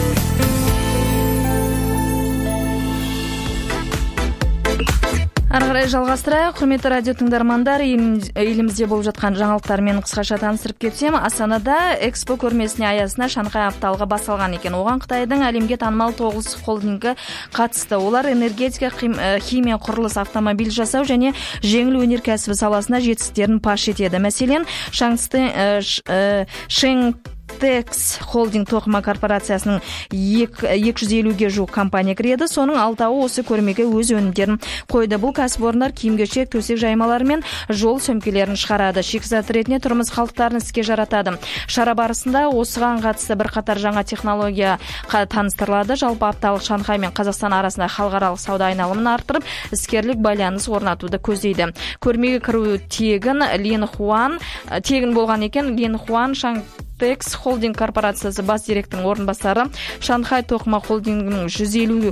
Ары қарай жалғастырайық. Құрметті радио тыңдармандар, еліміз- елімізде болып жатқан жаңалықтармен қысқаша таныстырып кетсем, Астанада экспо көрмесіне аясына Шанхай апталығы басталған екен. Оған Қытайдың әлемге танымал тоғыз холдингі қатысты. Олар энергетика, хим- э, химия, құрылыс, автомобиль жасау және жеңіл өнеркәсібі саласына жетістіктерін паш етеді. Мәселен, Шаңсты э, Ш- э, Шeng Текс холдинг тоқыма корпорациясының екі жүз елуге жуық компания кіреді. Соның алтауы осы көрмеге өз өнімдерін қойды. Бұл кәсіпорындар киім-кешек, төсек жаймалары мен жол сөмкелерін шығарады. Шикізат ретінде тұрмыс қалдықтарын іске жаратады. Шара барысында осыған қатысты бірқатар жаңа технология қа- таныстырылады. Жалпы апталық Шанхай мен Қазақстан арасында халықаралық сауда айналымын арттырып, іскерлік байланыс орнатуды көздейді. Көрмеге кіру тегін Лин Хуан тегін болған екен. Лин Хуан Шанг Текс холдинг корпорациясы бас директорының орынбасары, Шанхай тоқыма холдингінің жүз елу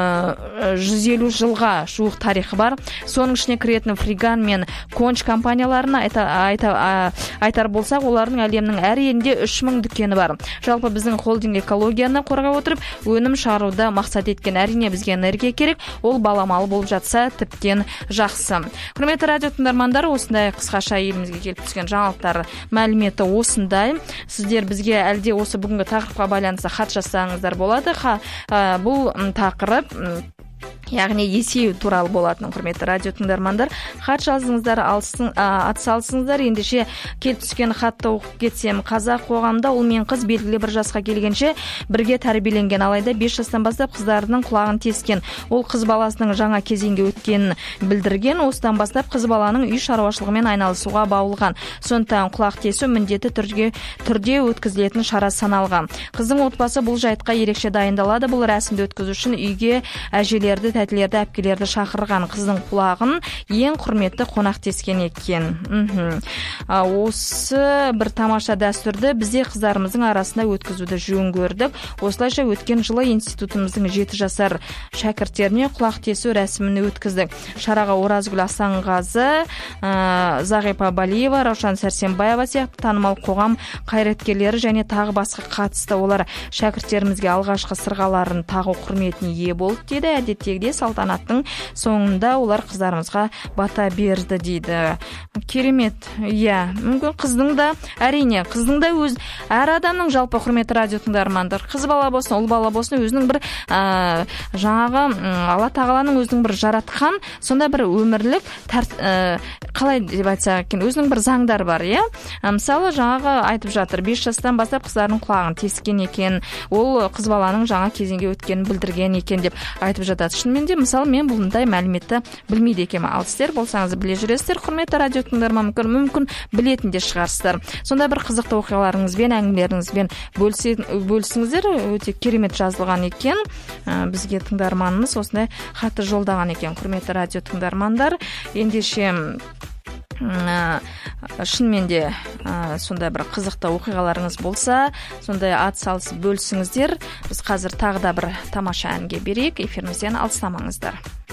э, жүз елу жылға жуық тарихы бар. Соның ішіне кіретін Фриган мен Конч компанияларына айта, айта, а, айтар болсақ, олардың әлемнің әр елінде үш мың дүкені бар. Жалпы біздің холдинг экологияны қорғап отырып, өнім шығаруды мақсат еткен. Әрине бізге энергия керек, ол баламалы болып жатса тіптен жақсы. Құрметті радио тыңдармандар, осындай қысқаша елімізге келіп түскен жаңалықтар мәліметі осындай. Сіздер бізге әлде осы бүгінгі тақырыпқа байланысты хат жазсаңыздар болады. Ха, ә, бұл м, тақырып м, яғни есею туралы болатын. Құрметті радио тыңдармандар, хат жазыңыздар, алсын, а, атсалысыңыздар. Ендеше келіп түскен хатты оқып кетсем, қазақ қоғамда ұл мен қыз белгілі бір жасқа келгенше бірге тәрбиеленген, алайда бес жастан бастап қыздарының құлағын тескен. Ол қыз баласының жаңа кезеңге өткенін білдірген. Осыдан бастап қыз баланың үй шаруашылығымен айналысуға баулған. Сондықтан құлақ тесу міндетті түрде түрде өткізілетін шара саналған. Қыздың отбасы бұл жайтқа ерекше дайындалады. Бұл рәсімді өткізу үшін үйге әжелерді, тәтелерді, әпкелерді шақырған. Қыздың құлағын ең құрметті қонақ тескен екен. Мхм. А, осы бір тамаша дәстүрді бізде қыздарымыздың арасында өткізуді жөн көрдік. Осылайша өткен жылы институтымыздың жеті жасар шәкірттеріне құлақ тесу рәсімін өткіздік. Шараға Оразгүл Асанғазы, ә, Зағипа Балиева, Раушан Сәрсенбаева сияқты танымал қоғам қайраткерлері және тағы басқа қатысты. Олар шәкірттерімізге алғашқы сырғаларын тағу құрметіне ие болды деді. Әдетте әдеттегідей салтанаттың соңында олар қыздарымызға бата берді дейді. Керемет. Иә, мүмкін қыздың да, әрине, қыздың да өз әр адамның жалпы құрметті радио тыңдармандар, қыз бала болсын, ұл бала болсын, өзінің бір ә, жаңағы Алла тағаланың өзінің бір жаратқан, сонда бір өмірлік тәр, ә, қалай деп айтса екен, өзінің бір заңдар бар, иә. Мысалы, жаңағы айтып жатыр, бес жастан бастап қыздардың құлағын тескен екен, ол қыз баланың жаңа кезеңге өткенін білдірген екен деп айтып жатады. Шынымен де, мысалы, мен бұндай мәліметті білмейді екенмін. Ал сіздер болсаңыз біле жүресіздер, құрметті радио тыңдарман, мүмкін, мүмкін білетін де шығарсыздар. Сонда бір қызықты оқиғаларыңызбен, әңгімелеріңізбен бөлісіңіздер, өте керемет жазылған екен. Бізге тыңдарманымыз осындай хатты жолдаған екен, құрметті радио тыңдармандар. Ендеше шынымен де сондай бір қызықты оқиғаларыңыз болса, сондай ат салысып бөлісіңіздер. Біз қазір тағы да бір тамаша әнге берейік, эфирімізден алыстамаңыздар.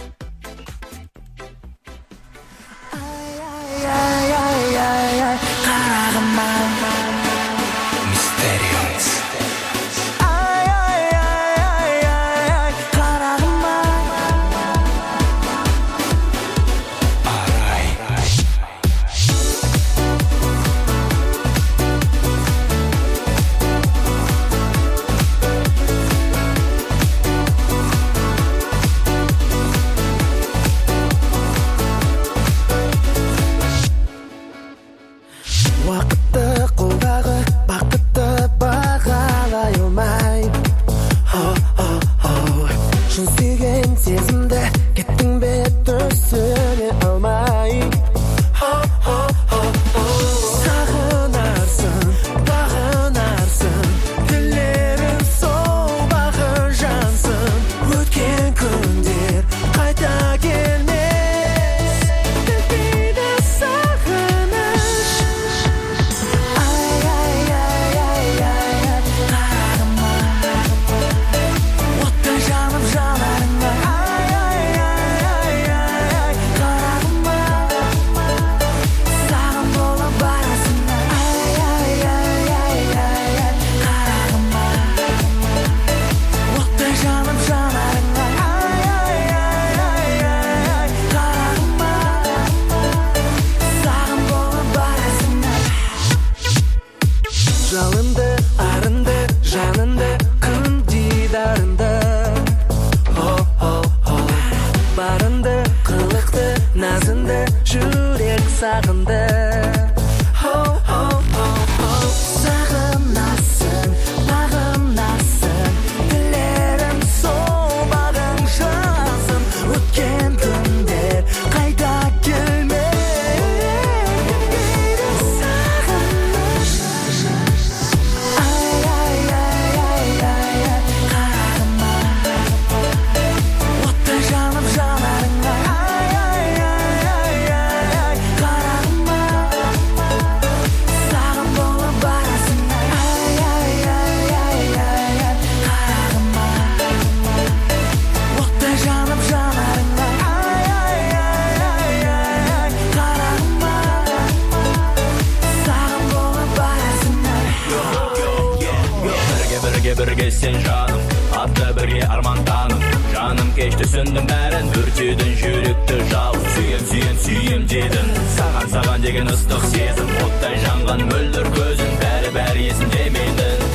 Бірге сен жаным, атты бірге арманданым. Жаным кеш түсіндім бәрін, өртедің жүректі жау. Сүйем, сүйем, сүйем дедің. Саған, саған деген ыстық сезім, оттай жанған мөлдір көзің, бәрі-бәрі есімде менің.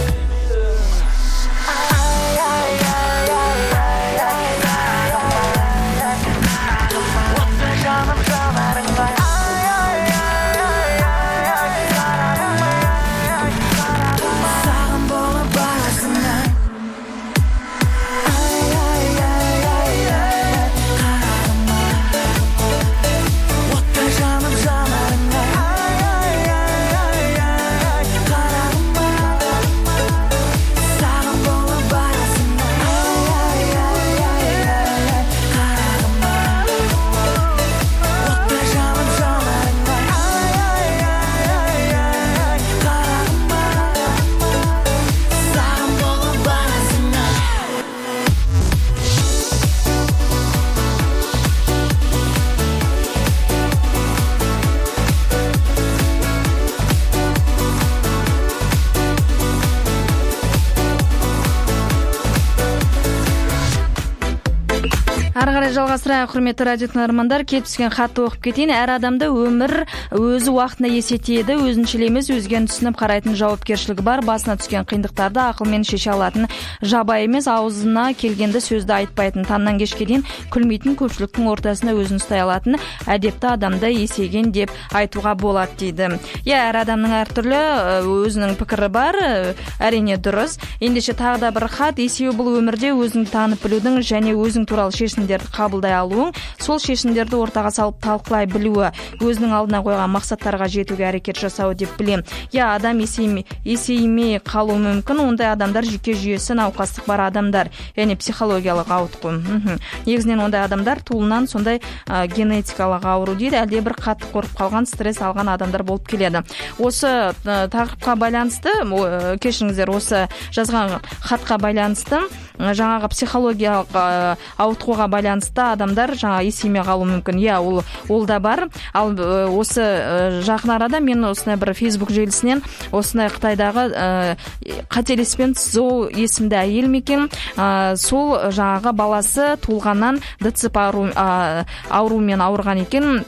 қарай жалғастырайық, құрметті радио тыңдармандар. Келіп түскен хатты оқып кетейін. Әр адамды өмір өзі уақытына есептейді, өзінше емес, өзгені түсініп қарайтын жауапкершілігі бар. Басына түскен қиындықтарды ақылмен шеше алатын, жабайы емес, аузына келгенді сөзді айтпайтын, таңнан кешке дейін күлмейтін, көпшіліктің ортасында өзін ұстай алатын әдепті адамды есейген деп айтуға болады дейді. Иә, әр адамның әртүрлі өзінің пікірі бар, әрине дұрыс. Ендеше тағы да бір хат. Есею бұл өмірде өзің танып білудің және өзің туралы шешімдерді қабылдай алуың, сол шешімдерді ортаға салып талқылай білуі, өзінің алдына қойған мақсаттарға жетуге әрекет жасауы деп білем. Я адам есеймей, есеймей қалу мүмкін. Ондай адамдар жүйке жүйесі науқастық бар адамдар, яғни психологиялық ауытқу. Негізінен ондай адамдар туылынан сондай ә, генетикалық ауру дейді, әлде бір қатты қорқып қалған, стресс алған адамдар болып келеді. Осы ә, тақырыпқа байланысты, ә, кешіңіздер, осы жазған хатқа байланысты, жаңағы психологиялық ә, ауытқуға байланысты адамдар жаңа есеймей қалу мүмкін. Иә, ол ол да бар. Ал ә, осы ә, жақын арада мен осындай бір Facebook желісінен осындай Қытайдағы ә, қателеспен Цзоу есімді әйел мекен, ә, сол жаңағы баласы туылғаннан ДЦП ауру, ә, аурумен ауырған екен.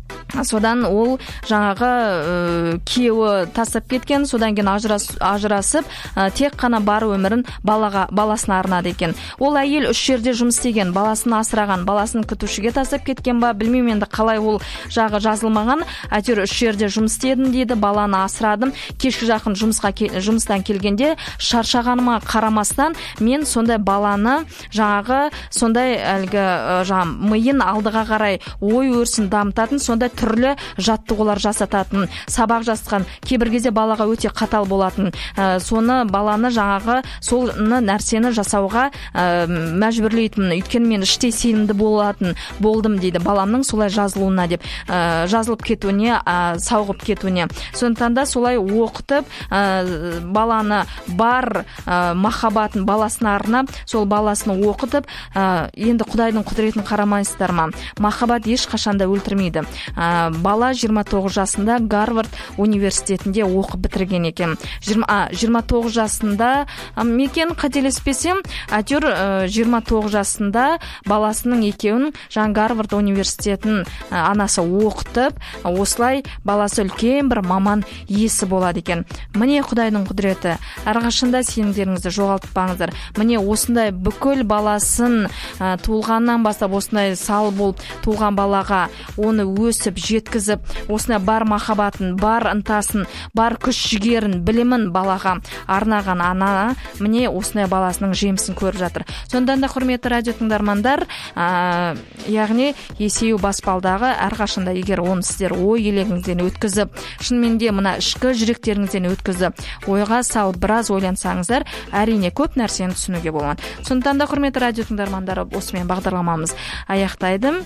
Содан ол жаңағы ә, күйеуі тастап кеткен, содан кейін ажырас, ажырасып, ә, тек қана бар өмірін балаға, баласына арнады екен. Ол әйел үш жерде жұмыс істеген, баласын асыраған, баласын күтушіге тастап кеткен ба, білмеймін енді қалай, ол жағы жазылмаған. Әйтеуір үш жерде жұмыс істедім дейді, баланы асырадым. Кешкі жақын жұмысқа жұмыстан келгенде шаршағаныма қарамастан мен сондай баланы жаңағы сондай әлгі жаңағы миын алдыға қарай ой өрісін дамытатын, сондай түрлі жаттығулар жасататын, сабақ жасқан, кейбір кезде балаға өте қатал болатын, ә, соны баланы жаңағы сол нәрсені жасауға ә, мәжбүрлейтін, өйткені мен іштей сенімді болатын болдым дейді, баламның солай жазылуына деп, ә, жазылып кетуіне, ә, сауғып кетуіне. Сондықтан да солай оқытып, ә, баланы бар ә, махаббатын баласына арнап, сол баласыны оқытып, ә, енді Құдайдың құдіретін қарамайсыздар ма? Махаббат ешқашанда өлтірмейді. Бала жиырма тоғыз жасында Гарвард университетінде оқып бітірген екен. жиырма тоғыз жасында мекен, қателеспесем, әйтеуір жиырма тоғыз жасында баласының екеуін жаңа Гарвард университетін анасы оқытып, осылай баласы үлкен бір маман иесі болады екен. Міне Құдайдың құдіреті. Әрқашанда сенімдеріңізді жоғалтпаңыздар. Міне осындай бүкіл баласын туылғаннан бастап осындай сал болып туылған балаға оны өсіп, жеткізіп, осына бар махаббатын, бар ынтасын, бар күш жігерін, білімін балаға арнаған ана, міне осындай баласының жемісін көріп жатыр. Сондан да құрметті радио тыңдармандар, ә, яғни есею баспалдағы әрқашанда егер оны сіздер ой елегіңізден өткізіп, шынымен де мына ішкі жүректеріңізден өткізіп, ойға салып біраз ойлансаңыздар, әрине көп нәрсені түсінуге болады. Сондықтан да құрметті радио тыңдармандар, осымен бағдарламамыз аяқтайды.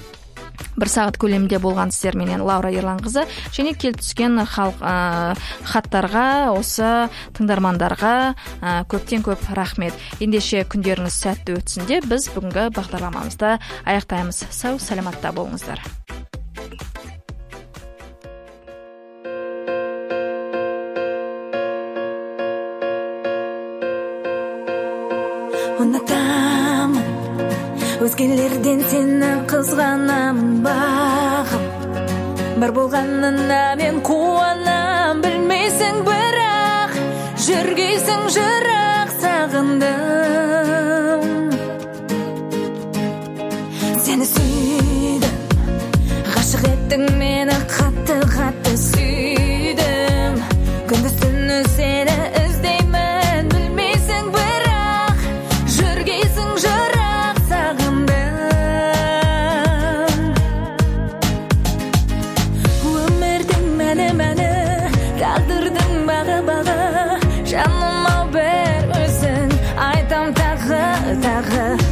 Бір сағат көлемінде болған сіздерменен Лаура Ерланқызы, және келіп түскен халық ә, хаттарға, осы тыңдармандарға ә, көптен көп рахмет. Ендеше күндеріңіз сәтті өтсін де біз бүгінгі бағдарламамызды аяқтаймыз. Сау, саламатта болыңыздар. Ұнатамын өзгелерден сені қызғанамын, бағым бар болғанына мен қуанам, білмейсің бірақ жүргейсің жырақ, сағындым сені, сүйдім, ғашық еттің мені, қатты қатты сүйдім, күндіз түні сені іздеймін, білмейсің бірақ жүргейсің жырақ, сағындым өмірдің мәні мәні, тағдырдың бағы бағы, жаным ау бір өзің, айтам тағы тағы